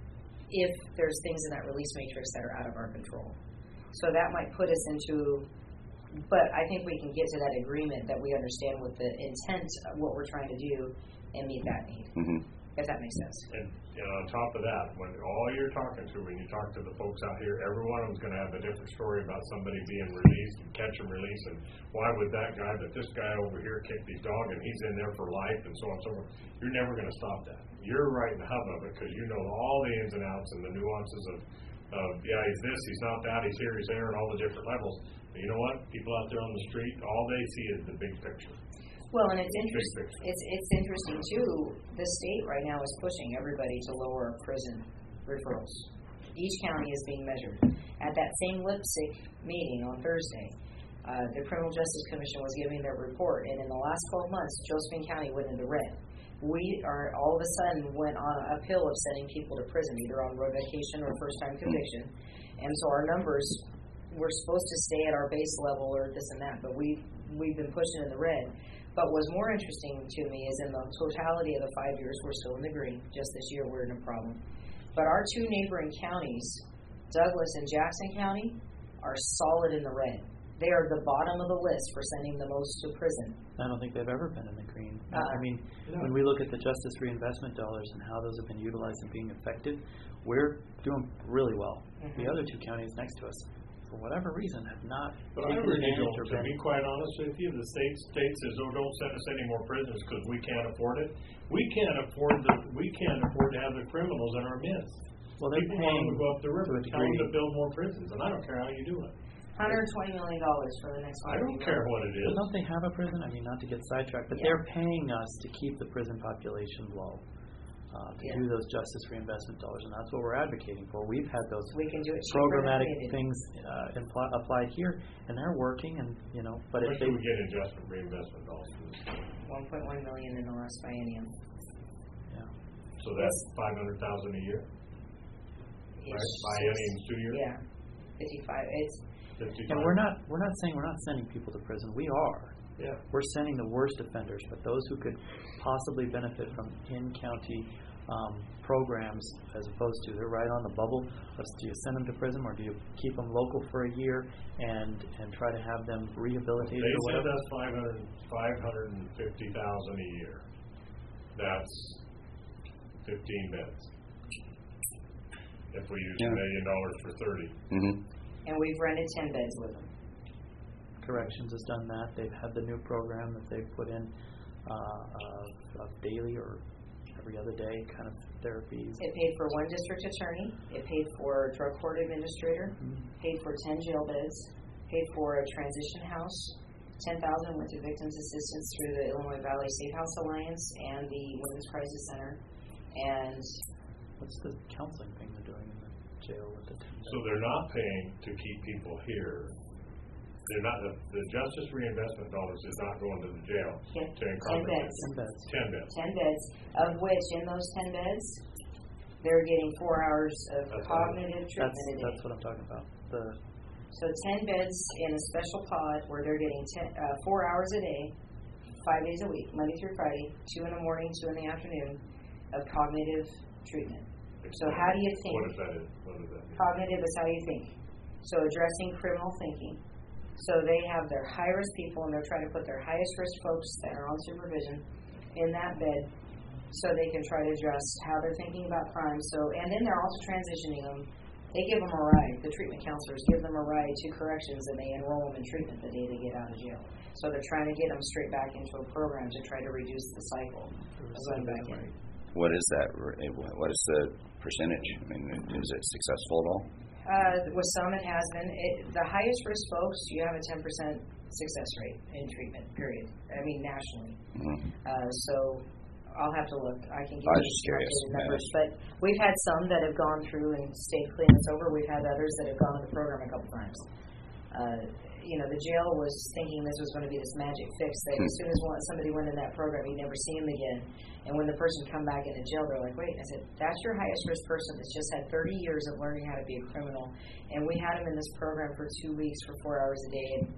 if there's things in that release matrix that are out of our control. So that might put us into, but I think we can get to that agreement that we understand what the intent of what we're trying to do and meet that need, Mm-hmm. if that makes sense. And, and on top of that, when all you're talking to, when you talk to the folks out here, every one of them's going to have a different story about somebody being released and catch and release, and why would that guy, but this guy over here kicked his dog and he's in there for life, and so on and so forth. You're never going to stop that. You're right in the hub of it because you know all the ins and outs and the nuances of, of, yeah, he's this, he's not that, he's here, he's there, and all the different levels. But you know what? People out there on the street, all they see is the big picture. Well, and it's interesting. It's it's interesting too. The state right now is pushing everybody to lower prison referrals. Each county is being measured. At that same Lipsick meeting on Thursday, uh, the Criminal Justice Commission was giving their report, and in the last twelve months, Josephine County went into red. We are all of a sudden went on an uphill of sending people to prison, either on revocation or first-time conviction, and so our numbers were supposed to stay at our base level or this and that, but we we've been pushing in the red. But what's more interesting to me is in the totality of the five years, we're still in the green. Just this year, we're in a problem. But our two neighboring counties, Douglas and Jackson County, are solid in the red. They are the bottom of the list for sending the most to prison. I don't think they've ever been in the green. Uh, I mean, no. when we look at the justice reinvestment dollars and how those have been utilized and being effective, we're doing really well. Mm-hmm. The other two counties next to us, for whatever reason, have not But I taken really advantage don't, or to been. be quite honest with you, the state state says, oh, don't send us any more prisoners because we can't afford it. We can't afford the, we can't afford to have the criminals in our midst. Well, they're People want paying them to go up the river, to a tell them degree. to build more prisons, and I don't care how you do it. one hundred twenty million dollars for the next I five don't years. care what it is. But don't they have a prison? I mean, not to get sidetracked, but Yeah. they're paying us to keep the prison population low, uh, to Yeah. do those justice reinvestment dollars, and that's what we're advocating for. We've had those We can do it cheaper than programmatic we did. things uh, impl- applied here, and they're working, and, you know, but When if they... should we get adjustment reinvestment dollars for this? one point one million in the last biennium. Yeah. So that's five hundred thousand a year, right? It's- Biennium's two years? Yeah, fifty-five. It's fifty-five. And we're not we're not saying we're not sending people to prison. We are. Yeah. We're sending the worst offenders, but those who could possibly benefit from in-county um, programs, as opposed to they're right on the bubble. Let's, do you send them to prison, or do you keep them local for a year and and try to have them rehabilitated They or said whatever? that's five hundred, five hundred and fifty thousand a year. That's fifteen beds. If we use a Yeah. million dollars for thirty. Mm-hmm. and we've rented ten beds with them. Corrections has done that. They've had the new program that they've put in uh, of, of daily or every other day kind of therapies. It paid for one district attorney. It paid for a drug court administrator. Mhm. Paid for ten jail beds. Paid for a transition house. Ten thousand went to victims assistance through the Illinois Valley Safe House Alliance and the Women's Crisis Center. And What's the counseling thing they're doing in the jail with the So they're not paying to keep people here. They're not, the, the justice reinvestment dollars is not going to the jail Yeah, to ten incarcerate. beds. ten beds. Ten beds. ten beds, of which in those ten beds, they're getting four hours of That's cognitive That's treatment a day. that's what I'm talking about. The So ten beds in a special pod where they're getting ten, uh, four hours a day, five days a week, Monday through Friday, two in the morning, two in the afternoon, of cognitive treatment. So how do you think? What is that? Is? What does that mean? Cognitive is how you think. So addressing criminal thinking. So they have their high-risk people, and they're trying to put their highest-risk folks that are on supervision in that bed so they can try to address how they're thinking about crime. So, and then they're also transitioning them. They give them a ride. The treatment counselors give them a ride to corrections, and they enroll them in treatment the day they get out of jail. So they're trying to get them straight back into a program to try to reduce the cycle of going back in. What is that? What is the percentage? I mean, is it successful at all? Uh, with some, it has been. It, the highest risk folks, you have a ten percent success rate in treatment, period. I mean, nationally. Mm-hmm. Uh, so I'll have to look. I can give I was you just some curious. updated numbers. But we've had some that have gone through and stayed clean and sober. We've had others that have gone to the program a couple times. Uh, you know, the jail was thinking this was going to be this magic fix that as soon as one, somebody went in that program, you'd never see them again. And when the person come back into jail, they're like, wait. I said, that's your highest risk person that's just had thirty years of learning how to be a criminal. And we had him in this program for two weeks for four hours a day. And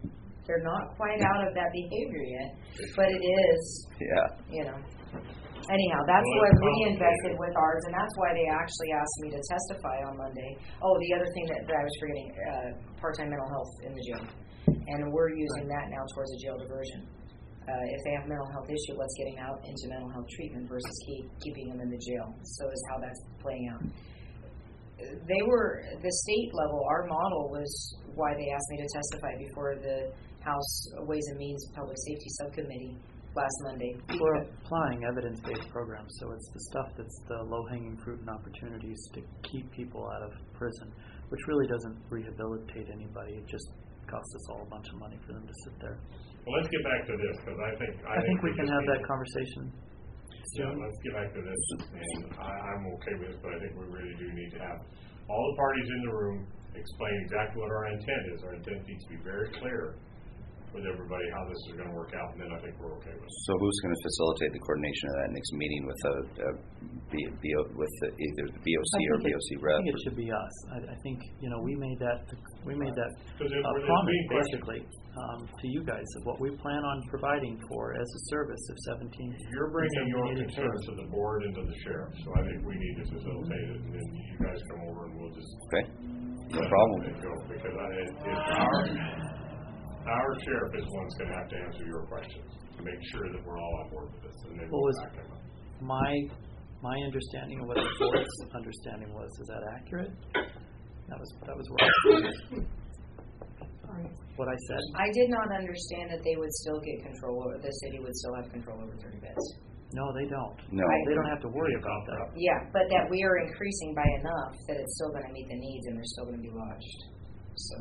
They're not quite out of that behavior yet, but it is, Yeah. you know. Anyhow, that's Well, what it's we complicated. invested with ours, and that's why they actually asked me to testify on Monday. Oh, the other thing that, that I was forgetting, uh, part-time mental health in the jail. And we're using that now towards a jail diversion. Uh, if they have a mental health issue, let's get them out into mental health treatment versus keep, keeping them in the jail. So is how that's playing out. They were, the state level, our model was why they asked me to testify before the House Ways and Means Public Safety Subcommittee last Monday. We're applying evidence-based programs, so it's the stuff that's the low-hanging fruit and opportunities to keep people out of prison, which really doesn't rehabilitate anybody. It just costs us all a bunch of money for them to sit there. Well, let's get back to this, because I think... I, I think we can just have need that to- conversation Yeah, soon. let's get back to this, and I, I'm okay with this, but I think we really do need to have all the parties in the room explain exactly what our intent is. Our intent needs to be very clear with everybody how this is going to work out, and then I think we're okay with it. So who's going to facilitate the coordination of that next meeting with a, a B, B, with the, either the B O C I or think B O C it, rep? I think it should be us. I, I think you know we made that we made that 'Cause it- uh, we're- it's promise being questioned. basically um, to you guys of what we plan on providing for as a service of seventeen. You're bringing your seventeen concerns to the board and to the sheriff, so I think we need to facilitate it, and then you guys come over and we'll just... Okay, no problem. let it go, because I, it, it's our, our sheriff is one's going to have to answer your questions to make sure that we're all on board with this, and then What we'll was- back them up. My my understanding of what the board's understanding was is that accurate? That was that was where I, what I said. I did not understand that they would still get control over, the city would still have control over thirty beds. No, they don't. No. They don't have to worry about that. Yeah, but that we are increasing by enough that it's still going to meet the needs and they're still going to be lodged. So,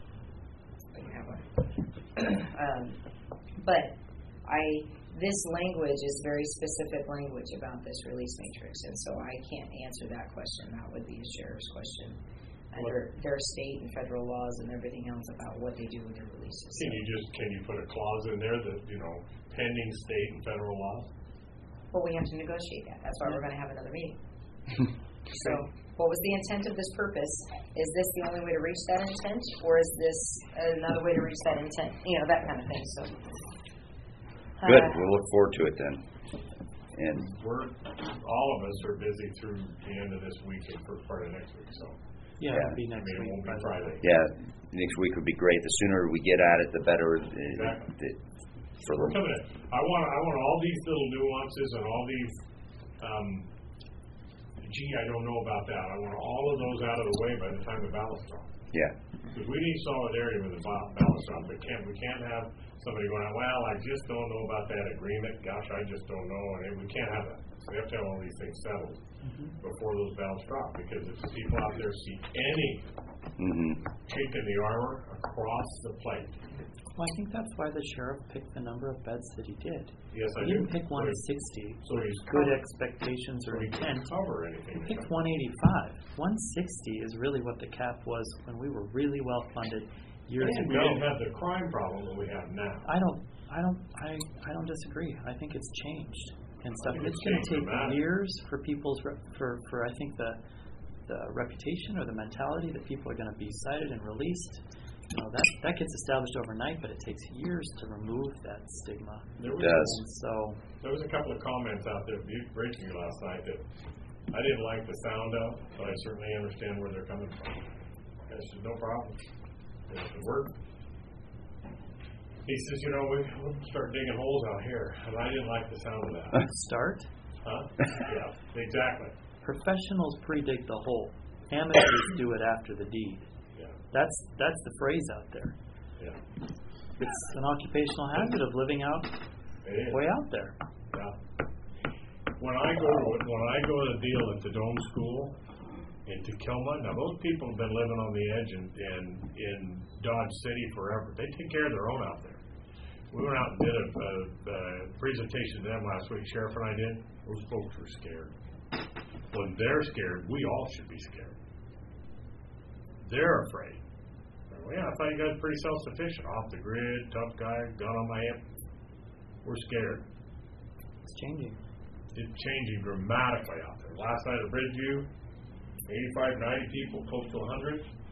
I can have one. um, but I, this language is very specific language about this release matrix, and so I can't answer that question. That would be a sheriff's question under their state and federal laws and everything else about what they do with their releases. Can you just, can you put a clause in there that, you know, pending state and federal laws? Well, we have to negotiate that. That's why we're going to have another meeting. So, what was the intent of this purpose? Is this the only way to reach that intent, or is this another way to reach that intent? You know, that kind of thing. So, uh, Good, we'll look forward to it then. And We're, all of us are busy through the end of this week and first part of next week, so. Yeah, Yeah. it'll be I next mean, it week. won't be by the way. Friday. yeah, next week would be great. The sooner we get at it, the better. uh, Exactly. the- For We're the, coming in. I want, I want all these little nuances and all these, um, gee, I don't know about that. I want all of those out of the way by the time the ballot's drawn. yeah, Because we need solidarity with the ba- ballot's drawn. We can't, we can't have somebody going, well, I just don't know about that agreement. Gosh, I just don't know. And we can't have that. So we have to have all these things settled before those ballots drop. Because if the people out there see any hmm chink in the armor across the plate, Well, I think that's why the sheriff picked the number of beds that he did. yes, I He do. didn't pick one sixty. So he's Good covered. expectations So or he intent. can't cover anything. He picked one eighty-five. one sixty is really what the cap was when we were really well funded years And we ago. didn't have the crime problem that we have now. I don't, I don't, I, I don't disagree. I think it's changed and stuff. I think It's it's going to changed take dramatically. years for people's, re- for, for I think the, the reputation or the mentality that people are going to be cited and released. You know, that that gets established overnight, but it takes years to remove that stigma. There was, does. And so, there was a couple of comments out there be- breaking last night that I didn't like the sound of, but I certainly understand where they're coming from. I said, no problem. You know, the word. He says, you know, we, we'll start digging holes out here, and I didn't like the sound of that. start. Huh? Yeah, exactly. Professionals pre-dig the hole. Amateurs do it after the deed. Yeah, That's that's the phrase out there. yeah. It's an occupational hazard of living out It is. way out there. Yeah. When I go to when I go to deal at the Dome School in Tacoma, now those people have been living on the edge in, in in Dodge City forever. They take care of their own out there. We went out and did a, a, a presentation to them last week. Sheriff and I did. Those folks were scared. When they're scared, we all should be scared. They're afraid. Well, yeah, I thought you guys were pretty self-sufficient, off the grid, tough guy, gun on my hip. We're scared. It's changing. It's changing dramatically out there. Last night at Bridgeview, eighty-five, ninety people, close to one hundred.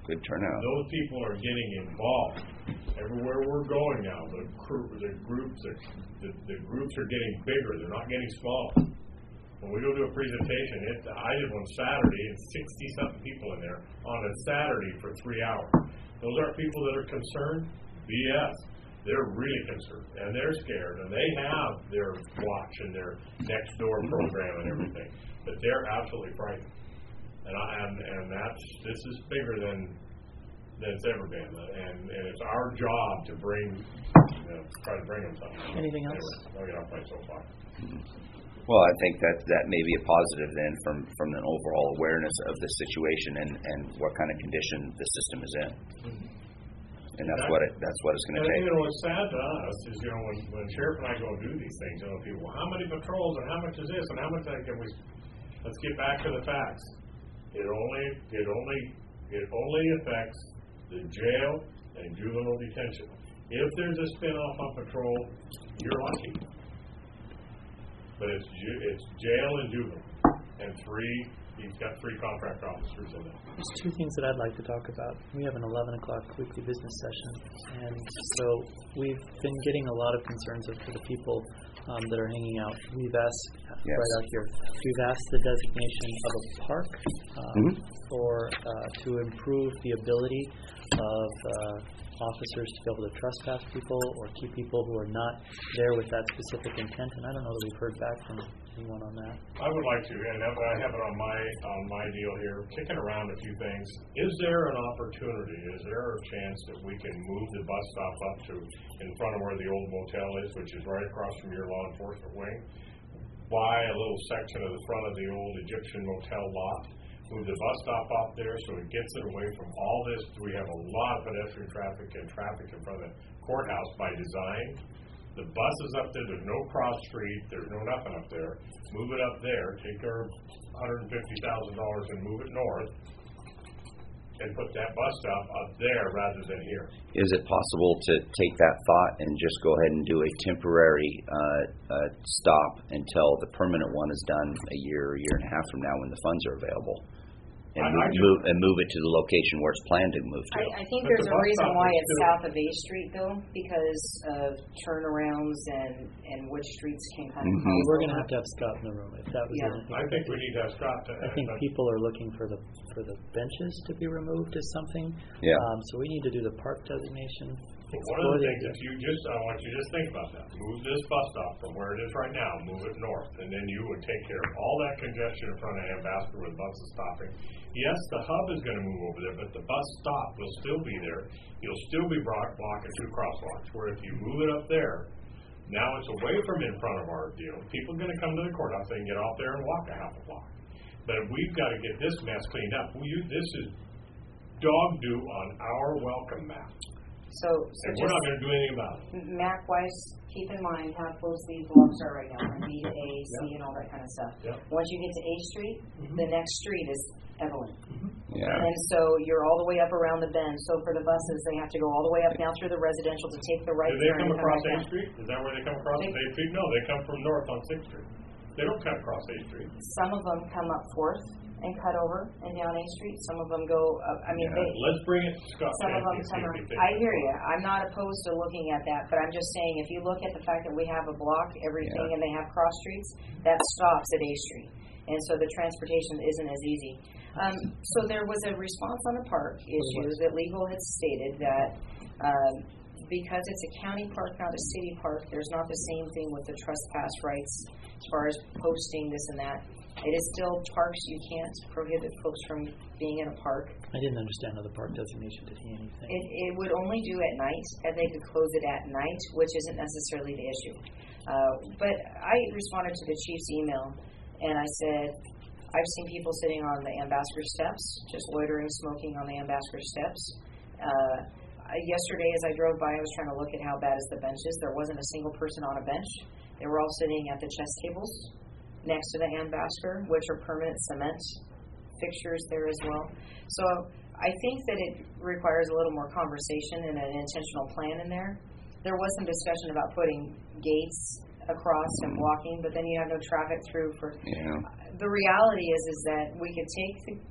good turnout. Those people are getting involved. Everywhere we're going now, the crew, the groups, are, the, the groups are getting bigger. They're not getting smaller. When we go do a presentation, it, I did one Saturday and sixty-something people in there on a Saturday for three hours. Those aren't people that are concerned. B S. They're really concerned, and they're scared, and they have their watch and their next door program and everything, but they're absolutely frightened. And I, and, and that's this is bigger than than it's ever been, and and it's our job to bring, you know, try to bring them something. Anything else? Anyway, I'll get off my soapbox. Well, I think that that may be a positive then from, from an overall awareness of the situation and, and what kind of condition the system is in. And that's what it that's what it's going to And take. you know what's sad to us is you know when, when Sheriff and I go and do these things, you know people, well, how many patrols and how much is this and how much that can we? Let's get back to the facts. It only it only it only affects the jail and juvenile detention. If there's a spin-off on patrol, you're lucky. But it's ju- it's jail and juvenile, and three. He's got three contract officers in there. There's two things that I'd like to talk about. We have an eleven o'clock weekly business session, and so we've been getting a lot of concerns of for the people um, that are hanging out. We've asked, Yes. right out here, we've asked the designation of a park um, Mhm. for uh, to improve the ability of uh, officers to be able to trespass people or keep people who are not there with that specific intent. And I don't know that we've heard back from anyone on that. I would like to, and I have it on my on my deal here, kicking around a few things. Is there an opportunity? Is there a chance that we can move the bus stop up to in front of where the old motel is, which is right across from your law enforcement wing? Buy a little section of the front of the old Egyptian motel lot. Move the bus stop up there so it gets it away from all this. We have a lot of pedestrian traffic and traffic in front of the courthouse by design. The bus is up there. There's no cross street. There's no nothing up there. Move it up there. Take our one hundred fifty thousand dollars and move it north, and put that bus stop up there rather than here. Is it possible to take that thought and just go ahead and do a temporary uh, uh, stop until the permanent one is done a year, a year and a half from now when the funds are available? And I- move, I just- move, and move it to the location where it's planned to move to. I, I think But there's the a bus reason stop why is it's still- south of A Street though, because of turnarounds and, and which streets can kind of Mhm. cross We're going to over. have to have Scott in the room if that was Yeah. anything. I think we need to have Scott. To, I think people are looking for the for the benches to be removed as something. Yeah. Um, so we need to do the park designation. But one of the explore things, if you just, I want you to just think about that. Move this bus stop from where it is right now, move it north, and then you would take care of all that congestion in front of Ambassador where the bus is stopping. Yes, the hub is going to move over there, but the bus stop will still be there. You'll still be block- blocking two crosswalks, where if you move it up there, now it's away from in front of our deal. People are going to come to the courthouse, they can get off there and walk a half a block. But we've got to get this mess cleaned up. We, this is dog do on our welcome map. So, so And we're just not going to do anything about it. map wise, keep in mind how close these blocks are right now, from B to A, C, and all that kind of stuff. Yep. Once you get to A Street, Mhm. the next street is Evelyn. Yeah. And so you're all the way up around the bend. So for the buses, they have to go all the way up now through the residential to take the right Do they turn come and come across back eighth down. Street? Is that where they come across? They- Eighth Street? No, they come from north on sixth Street. They don't cut across eighth Street. Some of them come up Fourth and cut over and down A Street. Some of them go up, I mean, Yeah. they, Let's bring it to Scott some of County them and see come if up. he thinks I it's hear worth you. it. I'm not opposed to looking at that, but I'm just saying, if you look at the fact that we have a block, everything, Yeah. and they have cross streets, that stops at A Street. And so the transportation isn't as easy. Um, so there was a response on a park issue that legal had stated that, um, because it's a county park, not a city park, there's not the same thing with the trespass rights as far as posting this and that. It is still parks. You can't prohibit folks from being in a park. I didn't understand how the park designation did anything. It, it would only do at night, and they could close it at night, which isn't necessarily the issue. Uh, but I responded to the chief's email, and I said, I've seen people sitting on the Ambassador steps, just loitering, smoking on the Ambassador steps. Uh, I- yesterday, as I drove by, I was trying to look at how bad is the benches. There wasn't a single person on a bench. They were all sitting at the chess tables next to the Ambassador, which are permanent cement fixtures there as well. So I think that it requires a little more conversation and an intentional plan in there. There was some discussion about putting gates across and blocking, but then you have no traffic through for. Yeah. The reality is, is that we could take the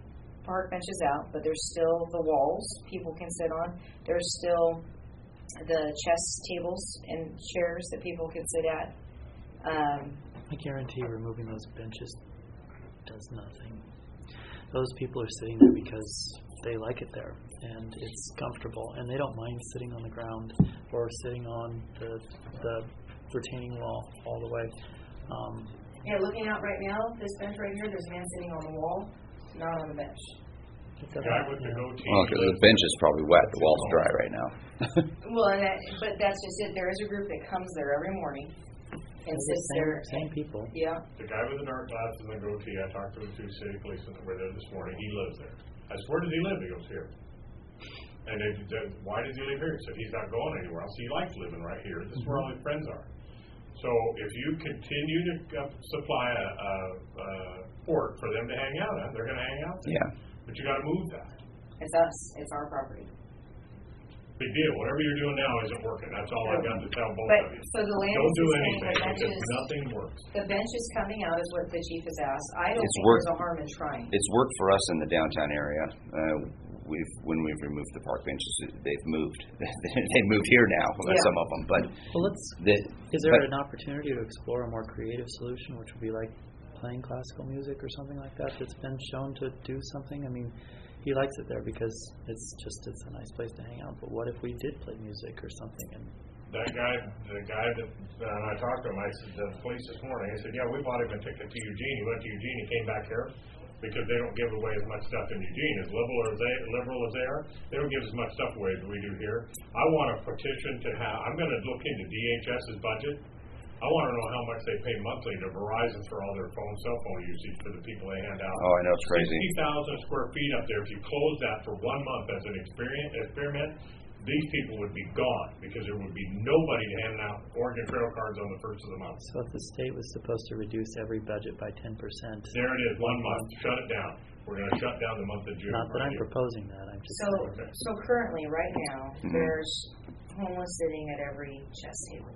park benches out, but there's still the walls people can sit on. There's still the chess tables and chairs that people can sit at. Um, I guarantee removing those benches does nothing. Those people are sitting there because they like it there and it's comfortable, and they don't mind sitting on the ground or sitting on the the retaining wall all the way. Um, yeah, looking out right now, this bench right here, there's a man sitting on the wall, not on the bench. The guy with the goatee. Well, 'cause the bench is probably wet. The wall's dry right now. Well, and that, but that's just it. There is a group that comes there every morning and the sits same, there. same people. Yeah. The guy with the dark glasses and the goatee, I talked to the two city policemen that were there this morning. He lives there. I said, where does he live? He goes, here. And they said, why does he live here? He said, he's not going anywhere else. He likes living right here. This is where all his friends are. So if you continue to uh, supply a, a, a port for them to hang out at, they're going to hang out there. Yeah. But you got to move that. It's us. It's our property. Big deal. Whatever you're doing now isn't working. That's all I've got to tell both But, of you. so the land Don't is do saying anything the bench because is, nothing works. the bench is coming out is what the chief has asked. I don't It's think work- there's a harm in trying. It's worked for us in the downtown area. Uh, we've when we've removed the park benches, they've moved. they moved here now. Yeah. Some of them, but Well, let's. the, Is there but, an opportunity to explore a more creative solution, which would be like playing classical music or something like that that's been shown to do something? I mean, he likes it there because it's just it's a nice place to hang out. But what if we did play music or something? And That guy, the guy that, and I talked to him, I said, the police this morning, I said, yeah, we bought him a ticket to Eugene. He went to Eugene, he came back here because they don't give away as much stuff in Eugene. As liberal as they, liberal as they are, they don't give as much stuff away as we do here. I want a petition to have, I'm going to look into D H S's budget. I want to know how much they pay monthly to Verizon for all their phone, cell phone usage for the people they hand out. oh, I know it's crazy. sixty thousand square feet up there. If you close that for one month as an experience, experiment, these people would be gone because there would be nobody handing out Oregon Trail cards on the first of the month. so if the state was supposed to reduce every budget by ten percent, There it is, one month. Shut it down. We're going to shut down the month of June. not that I'm right here. proposing that, I'm just So, saying. Okay. so currently, right now, Mhm. there's homeless sitting at every chess table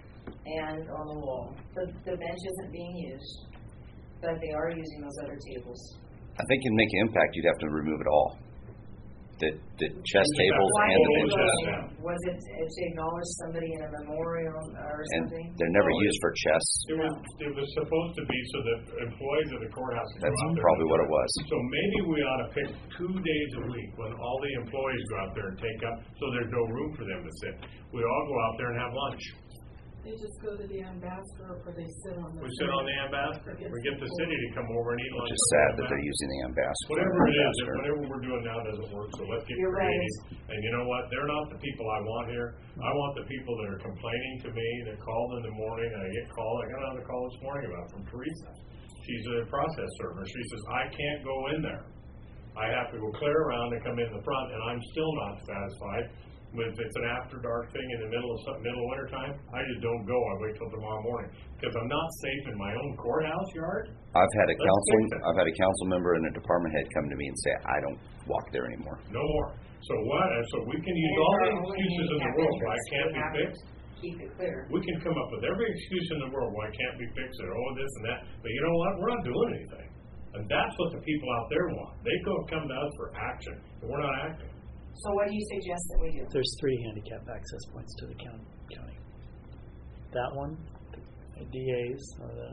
and on the wall. The, the bench isn't being used, but they are using those other tables. I think it'd make an impact. You'd have to remove it all. The the chess You just tables have Why and the to did hold it benches, that go- down. Was it to acknowledge somebody in a memorial or and something? they're never No, used for chess. It was, it was supposed to be so that employees of the courthouse could go That's out there. probably and what do it was. So maybe we ought to pick two days a week when all the employees go out there and take up, so there's no room for them to sit. We all go out there and have lunch. They just go to the ambassador or they sit on the. We sit on the ambassador. We get the city to come over and eat lunch. Which is with sad the that they're ambassador. using the ambassador. Whatever it is, ambassador. whatever we're doing now doesn't work, so let's get You're right. creative. And you know what? They're not the people I want here. I want the people that are complaining to me, that call in the morning, and I get called. I got another call this morning about from Teresa. She's a process server. She says, I can't go in there. I have to go clear around and come in the front, and I'm still not satisfied. With it's an after dark thing in the middle of some- middle of winter time, I just don't go. I wait till tomorrow morning because I'm not safe in my own courthouse yard. I've had a Let's council. fix it. I've had a council member and a department head come to me and say, I don't walk there anymore. No more. So what? And so we can use And all it's the our only excuses in the handicap world why it entrance. can't We be have to fixed. Keep it clear. We can come up with every excuse in the world why it can't be fixed, and oh this and that. But you know what? We're not doing anything, and that's what the people out there want. They go come to us for action, and we're not acting. So what do you suggest that we do? There's three handicap access points to the county. county. That one, the D A's, or the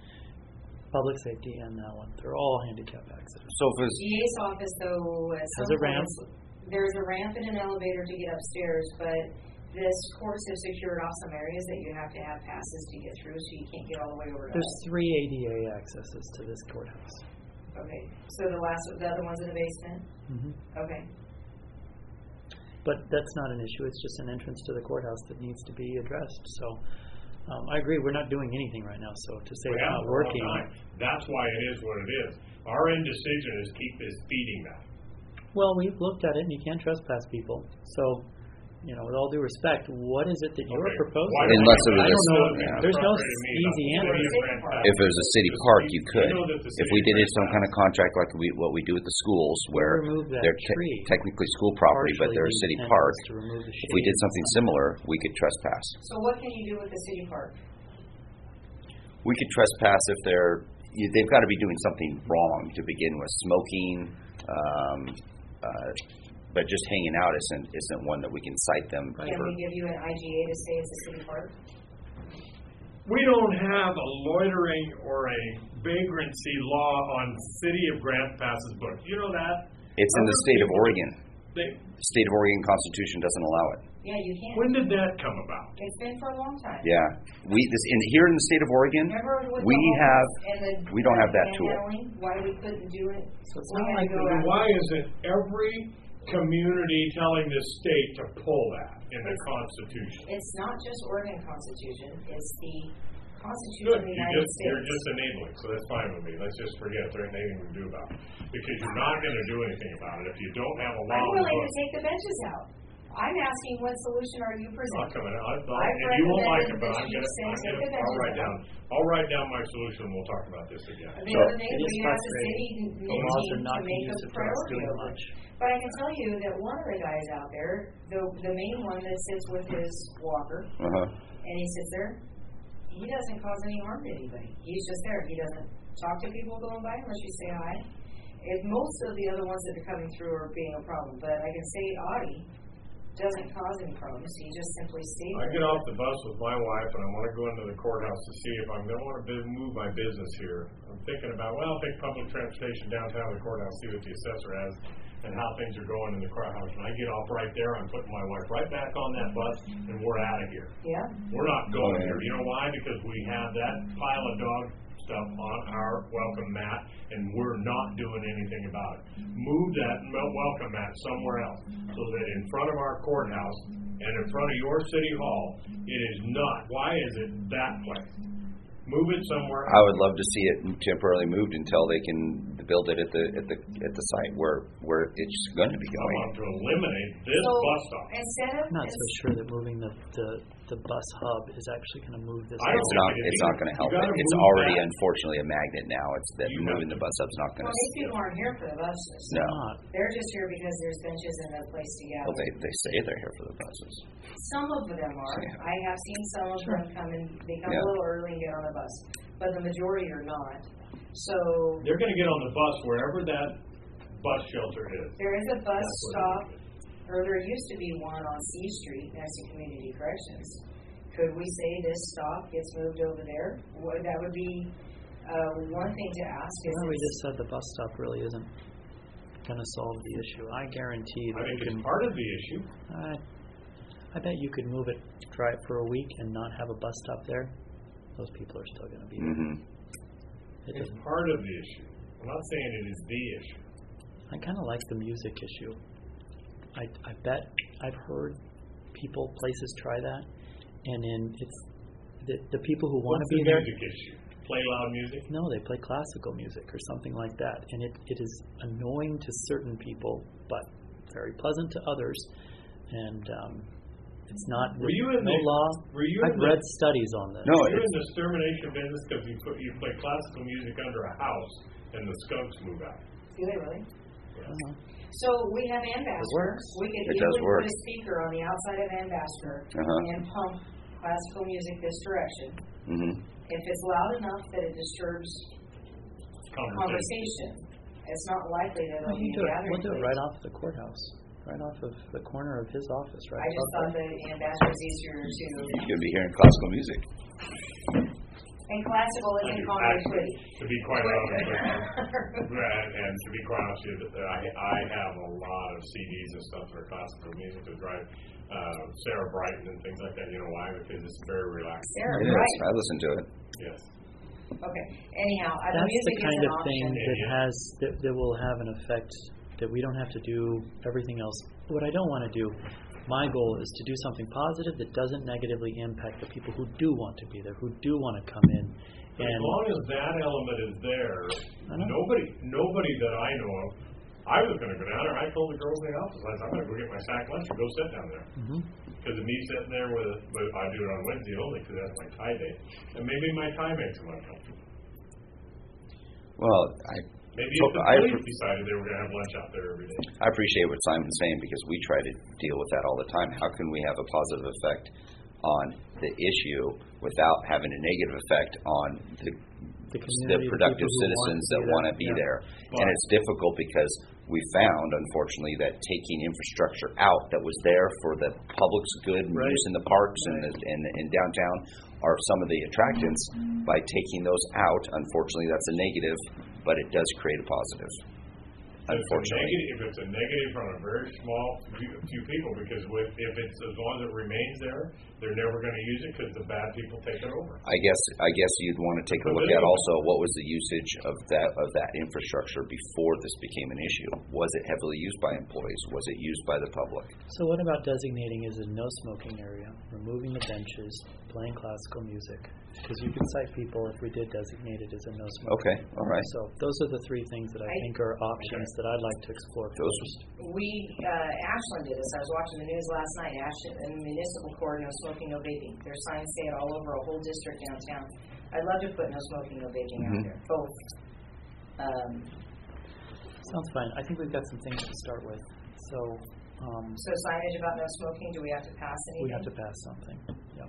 public safety, and that one. They're all handicap access. So if it's D A's office, though, at Has some a ramp. points, there's a ramp and an elevator to get upstairs, but this courts have secured off some areas that you have to have passes to get through, so you can't get all the way over to There's us. three A D A accesses to this courthouse. Okay, so the last, the other one's in the basement? Mm-hmm. Okay. But that's not an issue. It's just an entrance to the courthouse that needs to be addressed. So um, I agree. We're not doing anything right now. So to say We it's have not for a long working. time. That's why it is what it is. Our indecision is keep is feeding that. Well, we've looked at it, and you can't trespass people. So, you know, with all due respect, what is it that you're Okay. proposing? Why Unless it was I a- don't know. yeah. There's no Frustrated me about easy the answer. city of Grand Rapids. if there's a city park, you could. You know that the If city we of did it Grand some kind of Rapids- contract like we what we do with the schools, where remove that they're te- tree. technically school property, but Partially they're a the city intent park. is to remove the If we did shade. something similar, we could trespass. So what can you do with the city park? We could trespass if they're you, they've got to be doing something wrong to begin with. Smoking, Um, uh, but just hanging out isn't isn't one that we can cite them Right. Can for. we give you an I G A to say it's a city park? We don't have a loitering or a vagrancy law on City of Grants Pass's book. You know that? It's in the Other state of people- Oregon. They, The state of Oregon Constitution doesn't allow it. Yeah, you can. when did that come about? It's been for a long time. Yeah, we this in here in the state of Oregon, Remember with we the homeless have and the we don't have that tool. panhandling, why we couldn't do it? So it's We not had to like go we- Then out- why isn't every community telling the state to pull that in the Constitution? It's not just Oregon Constitution, it's the Constitution Good, of the you United just, you're States. just enabling, so that's fine with me. Let's just forget there ain't anything we can do about it. Because you're not gonna do anything about it if you don't have a law I'm in the willing book. to take the benches out. I'm asking what solution are you I'll presenting? come in, I, I've and you won't like it, recommended but that I'm you gonna, say I'm take gonna, the I'll benches write down, out. I'll write down my solution, and we'll talk about this again. The So, other thing it is we have the frustrating. city The laws needing are not to make a conducive to us priority doing over. much. But I can tell you that one of the guys out there, the the main one that sits with his walker, Uh-huh. and he sits there, he doesn't cause any harm to anybody. He's just there. He doesn't talk to people going by unless you say hi. If most of the other ones that are coming through are being a problem, but I can say Audie doesn't cause any problems. He just simply stays. I get off the bus with my wife and I want to go into the courthouse to see if I'm going to want to move my business here. I'm thinking about, well, I'll take public transportation downtown to the courthouse, see what the assessor has and how things are going in the courthouse. And I get off right there, I'm putting my wife right back on that bus and we're out of here. Yeah. We're not going here. You know why? Because we have that pile of dog stuff on our welcome mat and we're not doing anything about it. Move that mel- welcome mat somewhere else so that in front of our courthouse and in front of your city hall, it is not. Why is it that place? Move it somewhere I else. would love to see it temporarily moved until they can build it at the at the at the site where where it's going to be I going. want to eliminate this So bus stop. instead of I'm not so sure that moving the, the, the bus hub is actually going to move this. I don't It's think not it is it's not either. going to You help it. gotta It's move already that. unfortunately a magnet now. It's that You moving have- the bus up's not going well, to. these people aren't here for the buses. No. Not. They're just here because there's benches and a place to gather. Well, they they say they're here for the buses. Some of them are. Yeah. I have seen some of them come in, they come Yeah. a little early and get on the bus, but the majority are not. So They're going to get on the bus wherever that bus shelter is. there is a bus That's what stop, it is. or there used to be one on C Street next to Community Corrections. Could we say this stop gets moved over there? Would, that would be, uh, one thing to ask is. Well, we it's- just said the bus stop really isn't going to solve the issue. I guarantee I that think you it's can. part of the issue. I, I bet you could move it, try it for a week, and not have a bus stop there. Those people are still going to be there. Mm-hmm. It It's doesn't. part of the issue. I'm not saying it is the issue. I kind of like the music issue. I, I bet I've heard people, places try that, and then it's the, the people who want What's to be the there. music issue? Play loud music? No, they play classical music or something like that, and it, it is annoying to certain people, but very pleasant to others. And um, it's not Were you in no the- law. were you I've in the- read studies on this. No, You're in it's the extermination business because you put you play classical music under a house and the skunks move out. Do they really? Uh-huh. So we have Ambassador. works. We could It does easily work. put a speaker on the outside of Ambassador Uh-huh. and pump classical music this direction. mm-hmm. If it's loud enough that it disturbs Conversation. conversation, it's not likely that Well, it'll you be do a it. gathering We'll do it place. right off the courthouse, right off of the corner of his office, right I just above thought there. that Ambassador's easier to, You're going to be hearing classical music. and classical I isn't do. commonly Actually, pretty. to be quite honest with you, and, and to be quite honest with you, I, I have a lot of C Ds and stuff that are classical music that drive uh, Sarah Brighton and things like that. You know why? Because it's very relaxing. Sarah, It is. right. I listen to it. Yes. Okay. Anyhow, uh, the That's music the kind is of an thing option. that Yeah. has that, that will have an effect that we don't have to do everything else. What I don't want to do, my goal is to do something positive that doesn't negatively impact the people who do want to be there, who do want to come in. But as And long as that element is there, I know. nobody nobody that I know of, I was going to go down there. I told the girls in the office, I said, I'm going to go get my sack lunch and go sit down there. Mhm. Because of me sitting there with, but I do it on Wednesday only because that's my tie day. And maybe my tie makes them uncomfortable. Well, I Maybe So if the I police appre- decided they were going to have lunch out there every day. I appreciate what Simon's saying because we try to deal with that all the time. How can we have a positive effect on the issue without having a negative effect on the The the community, the productive people who want citizens to that be want to there. be Yeah. there? But- And it's difficult because we found, unfortunately, that taking infrastructure out that was there for the public's good and Right. use in the parks and, Right. the, and, and downtown are some of the attractants. By taking those out, unfortunately, that's a negative, but it does create a positive. If it's a Unfortunately. negative, if it's a negative from a very small few, few people, because with, if it's, as long as it remains there, they're never gonna use it because the bad people take it over. I guess I guess you'd want to take a look at also what was the usage of that of that infrastructure before this became an issue. Was it heavily used by employees? Was it used by the public? So what about designating as a no smoking area, removing the benches, playing classical music? Because you could cite people if we did designate it as a no smoking. Okay, all right. So those are the three things that I I- think are options that I'd like to explore Those- first. We, uh, Ashland did this. I was watching the news last night. Ashland, in the municipal court, no smoking, no vaping. Their signs say it all over a whole district downtown. I'd love to put no smoking, no vaping Mhm. out there, both. Um, Sounds fine. I think we've got some things to start with. So um, so signage about no smoking, do we have to pass anything? we have to pass something. Yep.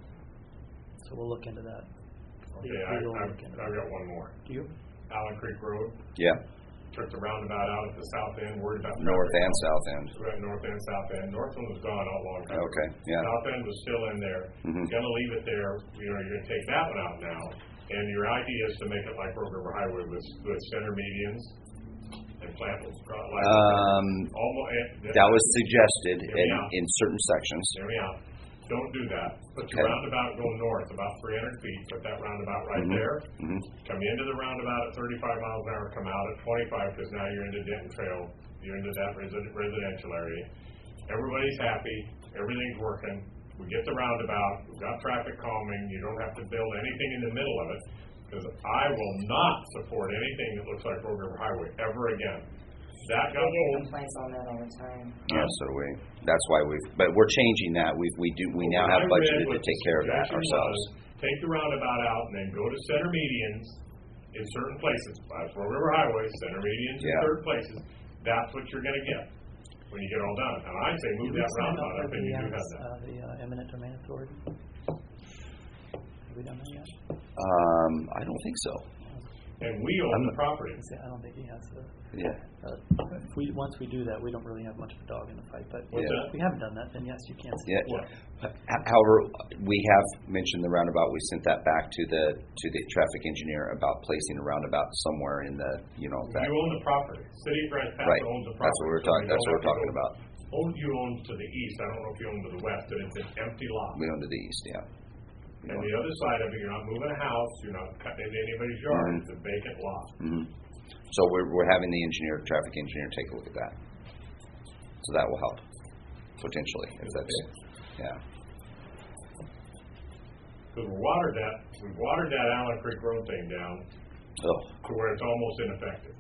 So we'll look into that. Okay, We- I, we will I've, look into I've that. got one more. Do you? Allen Creek Road, Yeah, took the roundabout out at the south end, worried about. north traffic. and south end. We got north and south end. North one was gone not long ago. Okay, yeah. South end was still in there. Mhm. Gonna leave it there, you know, you're gonna take that one out now. And your idea is to make it like Rogue River Highway with, with center medians and plant, like. Um, Almost. that was suggested Hear me in, out. in certain sections. Hear me out. Don't do that. Put Okay. your roundabout going north about three hundred feet, put that roundabout right Mhm. there. Mhm. Come into the roundabout at thirty-five miles an hour, come out at twenty-five, because now you're into Denton Trail, you're into that resi- residential area. Everybody's happy, everything's working, we get the roundabout, we've got traffic calming, you don't have to build anything in the middle of it, because I will not support anything that looks like Rogue River Highway ever again. That They got get pulled. complaints on that all the time. Yeah, so we. That's why we've. But we're changing that. We we do. We now What have I read budgeted to was take the care of that suggestion ourselves. was, take the roundabout out and then go to center medians in certain places. That's Rogue River Highway, center medians in Yeah. certain places. That's what you're gonna get when you get all done. And I say move Did we that sign roundabout up up for and you the, do have uh, that. the uh, eminent domain authority? Have we done that yet? Um, I don't think so. And we own I'm- the property. I don't think he has the. Yeah. Uh, if we once we do that, we don't really have much of a dog in the fight. But What's if that? we haven't done that, then yes, you can. say Yeah. that. H- However, we have mentioned the roundabout. We sent that back to the to the traffic engineer about placing a roundabout somewhere in the you know that. You own the property. City of Grants Pass Right. owns the property. That's what we're so talking. you That's what don't we're have talking to about. go- Oh, you own to the east. I don't know if you own to the west, but it's an empty lot. We own to the east. Yeah. We And own- the other side of it, you're not moving a house, you're not cutting into anybody's yard. Mhm. It's a vacant lot. Mhm. So we're we're having the engineer, traffic engineer, take a look at that. So that will help potentially if that's yeah. Because we watered that, we watered that Allen Creek Road thing down Oh. to where it's almost ineffective.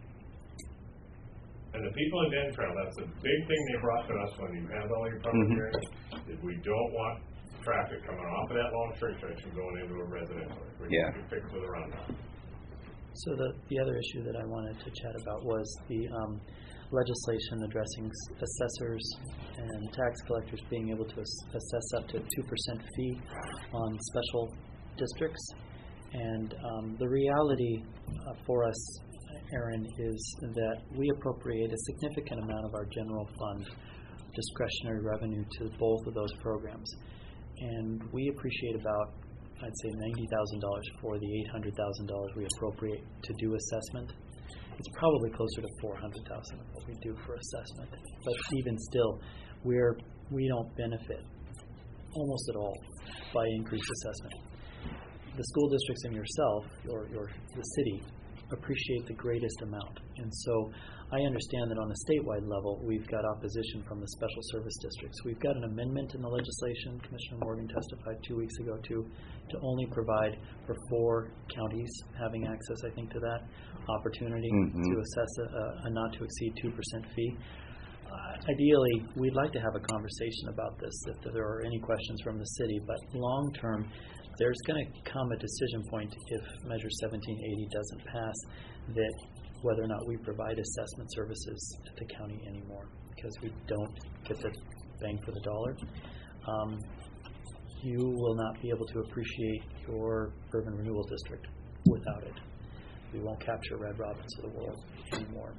And the people in Denton Trail, that's the big thing they brought to us when you had all your public Mhm. hearings, is we don't want traffic coming off of that long straight stretch and going into a residential. We Yeah. need to fix with a roundabout. So the the other issue that I wanted to chat about was the um, legislation addressing s- assessors and tax collectors being able to ass- assess up to two percent fee on special districts. And um, the reality uh, for us, Aaron, is that we appropriate a significant amount of our general fund discretionary revenue to both of those programs. And we appreciate about, I'd say, ninety thousand dollars for the eight hundred thousand dollars we appropriate to do assessment. It's probably closer to four hundred thousand dollars what we do for assessment. But even still, we're, we don't benefit almost at all by increased assessment. The school districts and yourself, or your, the city, appreciate the greatest amount. And so I understand that on a statewide level, we've got opposition from the special service districts. We've got an amendment in the legislation, Commissioner Morgan testified two weeks ago to, to only provide for four counties having access, I think, to that opportunity Mhm. to assess a, a, a not to exceed two percent fee. Uh, ideally, we'd like to have a conversation about this if there are any questions from the city, but long term, there's going to come a decision point if Measure seventeen eighty doesn't pass that whether or not we provide assessment services at the county anymore, because we don't get the bang for the dollar. Um, you will not be able to appreciate your urban renewal district without it. We won't capture Red Robins of the world anymore.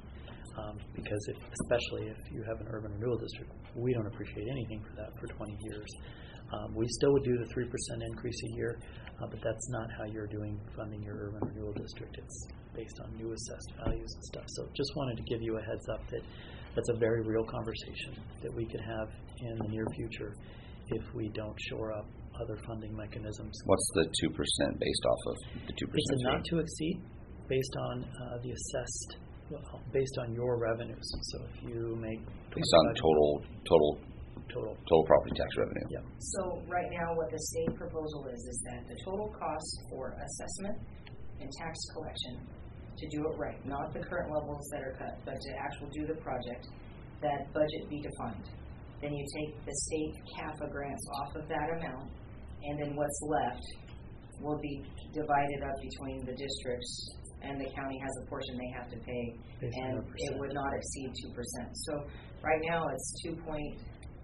Um, because if, especially if you have an urban renewal district, we don't appreciate anything for that for twenty years. Um, we still would do the three percent increase a year, uh, but that's not how you're doing funding your urban renewal district. It's based on new assessed values and stuff. So just wanted to give you a heads up that that's a very real conversation that we could have in the near future if we don't shore up other funding mechanisms. What's the two percent based off of the two percent? It's a not to exceed based on uh, the assessed, well, based on your revenues. So if you make Based on total, total, total, total property tax revenue. yeah. So right now, what the state proposal is, is that the total cost for assessment and tax collection, to do it right, not the current levels that are cut, but to actually do the project, that budget be defined. Then you take the state C A F A grants off of that amount, and then what's left will be divided up between the districts, and the county has a portion they have to pay, Based on and their it percent. would not exceed two percent. So right now, it's two point.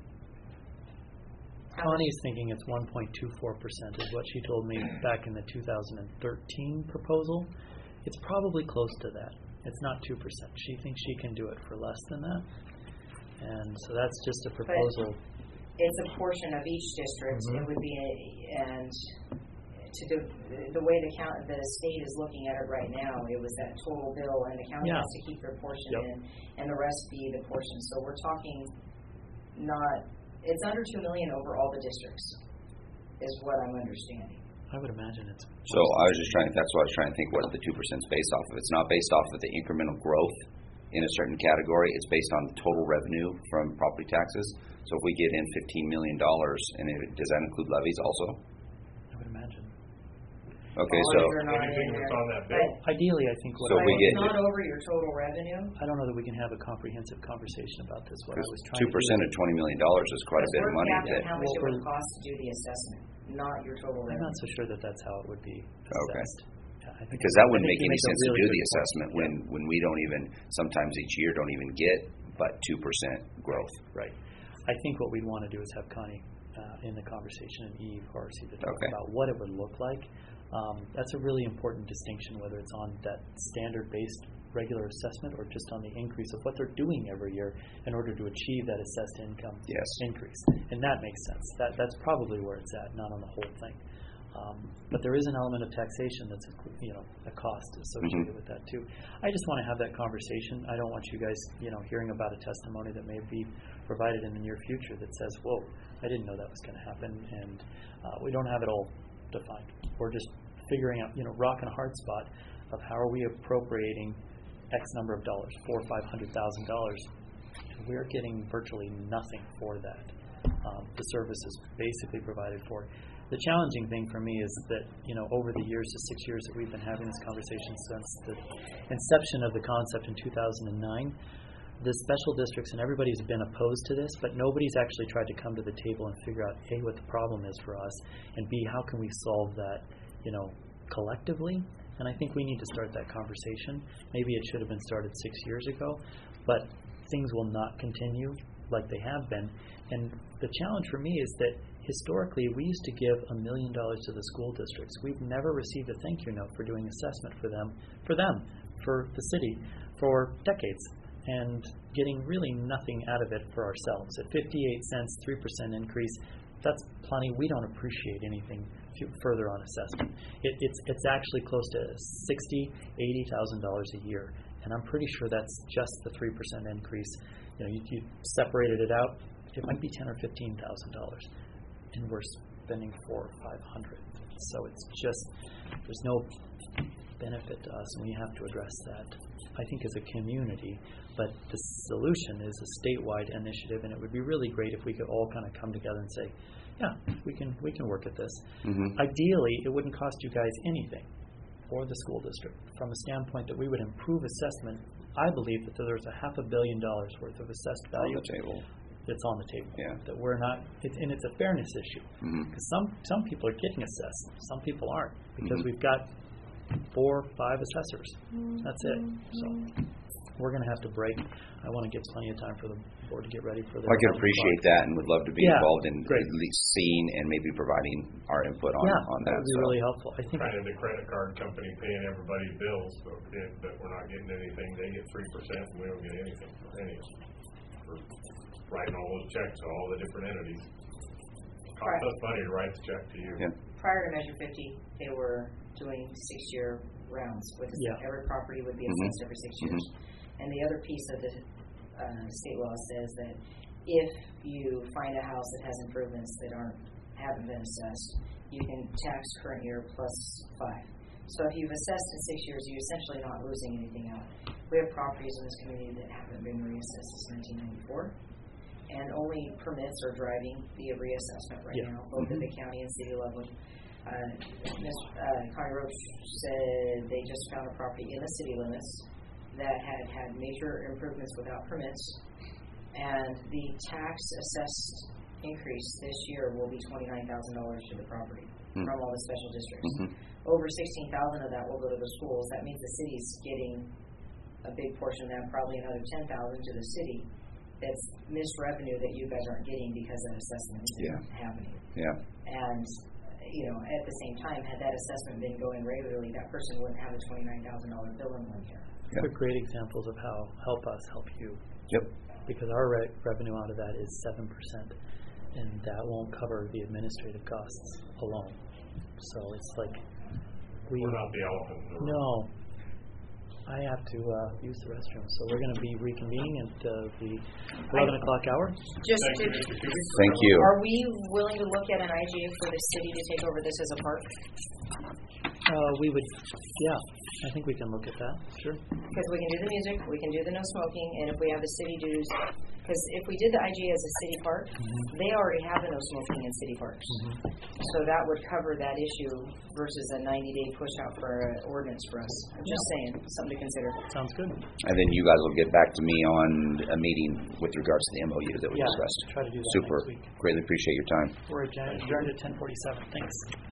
Connie's thinking it's one point two four percent is what she told me back in the two thousand thirteen proposal. It's probably close to that. It's not two percent. She thinks she can do it for less than that. And so that's just a proposal. It's a portion of each district. Mhm. It would be, a, and to the the way the count the state is looking at it right now, it was that total bill, and the county Yeah. has to keep their portion Yep. in, and the rest be the portion. So we're talking not. It's under two million over all the districts, is what I'm understanding. I would imagine it's. So I was just trying, that's what I was trying to think what the two percent is based off of. It's not based off of the incremental growth in a certain category. It's based on the total revenue from property taxes. So if we get in fifteen million dollars, and it, does that include levies also? I would imagine. Okay, All so, these are not Anything in that's there. on that But- bill. Ideally, I think what So I we but get- it's not over your total revenue. I don't know that we can have a comprehensive conversation about this. What I was trying two percent to of twenty million dollars is quite a bit of We're money. capped at That, how much Well, it would we're- cost to do the assessment, not your total do. I'm revenue. not so sure that that's how it would be Okay. assessed. Yeah, I think- because that I wouldn't think make you any make a sense to really do good the point. assessment when, when we don't even, sometimes each year don't even get but two percent growth. Right. I think what we'd want to do is have Connie uh, in the conversation and Eve Horsey to talk Okay. about what it would look like. Um, that's a really important distinction, whether it's on that standard-based regular assessment or just on the increase of what they're doing every year in order to achieve that assessed income Yes. increase. And that makes sense. That That's probably where it's at, not on the whole thing. Um, but there is an element of taxation that's, you know, a cost associated Mhm. with that too. I just want to have that conversation. I don't want you guys, you know, hearing about a testimony that may be provided in the near future that says, "Whoa, I didn't know that was going to happen," and uh, we don't have it all defined. We're just figuring out, you know, rock and a hard spot of how are we appropriating X number of dollars, four or five hundred thousand dollars. We're getting virtually nothing for that. Um, the service is basically provided for. The challenging thing for me is that, you know, over the years, the six years that we've been having this conversation since the inception of the concept in two thousand nine, the special districts and everybody's been opposed to this, but nobody's actually tried to come to the table and figure out, A, what the problem is for us, and B, how can we solve that, you know, collectively. And I think we need to start that conversation. Maybe it should have been started six years ago, but things will not continue like they have been. And the challenge for me is that historically we used to give a million dollars to the school districts. We've never received a thank you note for doing assessment for them, for them, for the city, for decades, and getting really nothing out of it for ourselves. At fifty-eight cents, three percent increase, that's plenty. We don't appreciate anything further on assessment. It, it's it's actually close to sixty, eighty thousand dollars a year, and I'm pretty sure that's just the three percent increase. You know, you, you separated it out, it might be ten or fifteen thousand dollars, and we're spending four or five hundred. So it's just there's no benefit to us, and we have to address that. I think as a community, but the solution is a statewide initiative, and it would be really great if we could all kind of come together and say, yeah, we can we can work at this. Mm-hmm. Ideally, it wouldn't cost you guys anything, or the school district, from a standpoint that we would improve assessment. I believe that there's a half a billion dollars worth of assessed On value the table. that's on the table. Yeah. That we're not, it, and it's a fairness issue. Mm-hmm. Because some some people are getting assessed, some people aren't, because Mhm. we've got four, five assessors. That's it. So we're going to have to break. I want to give plenty of time for the board to get ready for the. I can appreciate that and would love to be Yeah, involved in great. at least seeing and maybe providing our input on, Yeah, on that that. would be so. really helpful. I think, Kind of the credit card company paying everybody's bills, but, if- but we're not getting anything. They get three percent and we don't get anything for any. We're writing all those checks to all the different entities. Costs us money to write the check to you. Yeah. Prior to Measure fifty, they were doing six-year rounds with the- Yeah. every property would be Mhm. assessed every six years. And the other piece of the uh, state law says that if you find a house that has improvements that aren't haven't been assessed, you can tax current year plus five. So if you've assessed in six years, you're essentially not losing anything out. We have properties in this community that haven't been reassessed since nineteen ninety-four, and only permits are driving the reassessment right Yeah. now, both at the county and city level. Uh, Miz Uh, Connie Roach said they just found a property in the city limits that had had major improvements without permits, and the tax assessed increase this year will be twenty-nine thousand dollars to the property Hmm. from all the special districts. Mhm. Over sixteen thousand of that will go to the schools. That means the city's getting a big portion of that, probably another ten thousand to the city. That's missed revenue that you guys aren't getting because that assessment isn't Yeah. happening. Yeah. And, you know, at the same time, had that assessment been going regularly, that person wouldn't have a twenty-nine thousand dollar bill in one year. Yeah. they're great examples of how help us help you. Yep. Because our re- revenue out of that is seven percent, and that won't cover the administrative costs alone. So it's like we. We're not the elephant in the room. No. I have to uh, use the restroom, so we're going to be reconvening at uh, the eleven o'clock hour. Just Thank you, to, Mister Cooper. Thank you. are we willing to look at an I G A for the city to take over this as a park? Uh, we would, yeah, I think we can look at that. Sure. Because we can do the music, we can do the no smoking, and if we have the city dues, because if we did the I G A as a city park, they already have the no smoking in city parks. So that would cover that issue versus a ninety day push out for an ordinance for us. I'm just saying, something to consider. Sounds good. And then you guys will get back to me on a meeting with regards to the M O U that we Yeah, discussed. try to do that Super. next week. Greatly appreciate your time. We're adjourned at ten forty-seven. Thanks.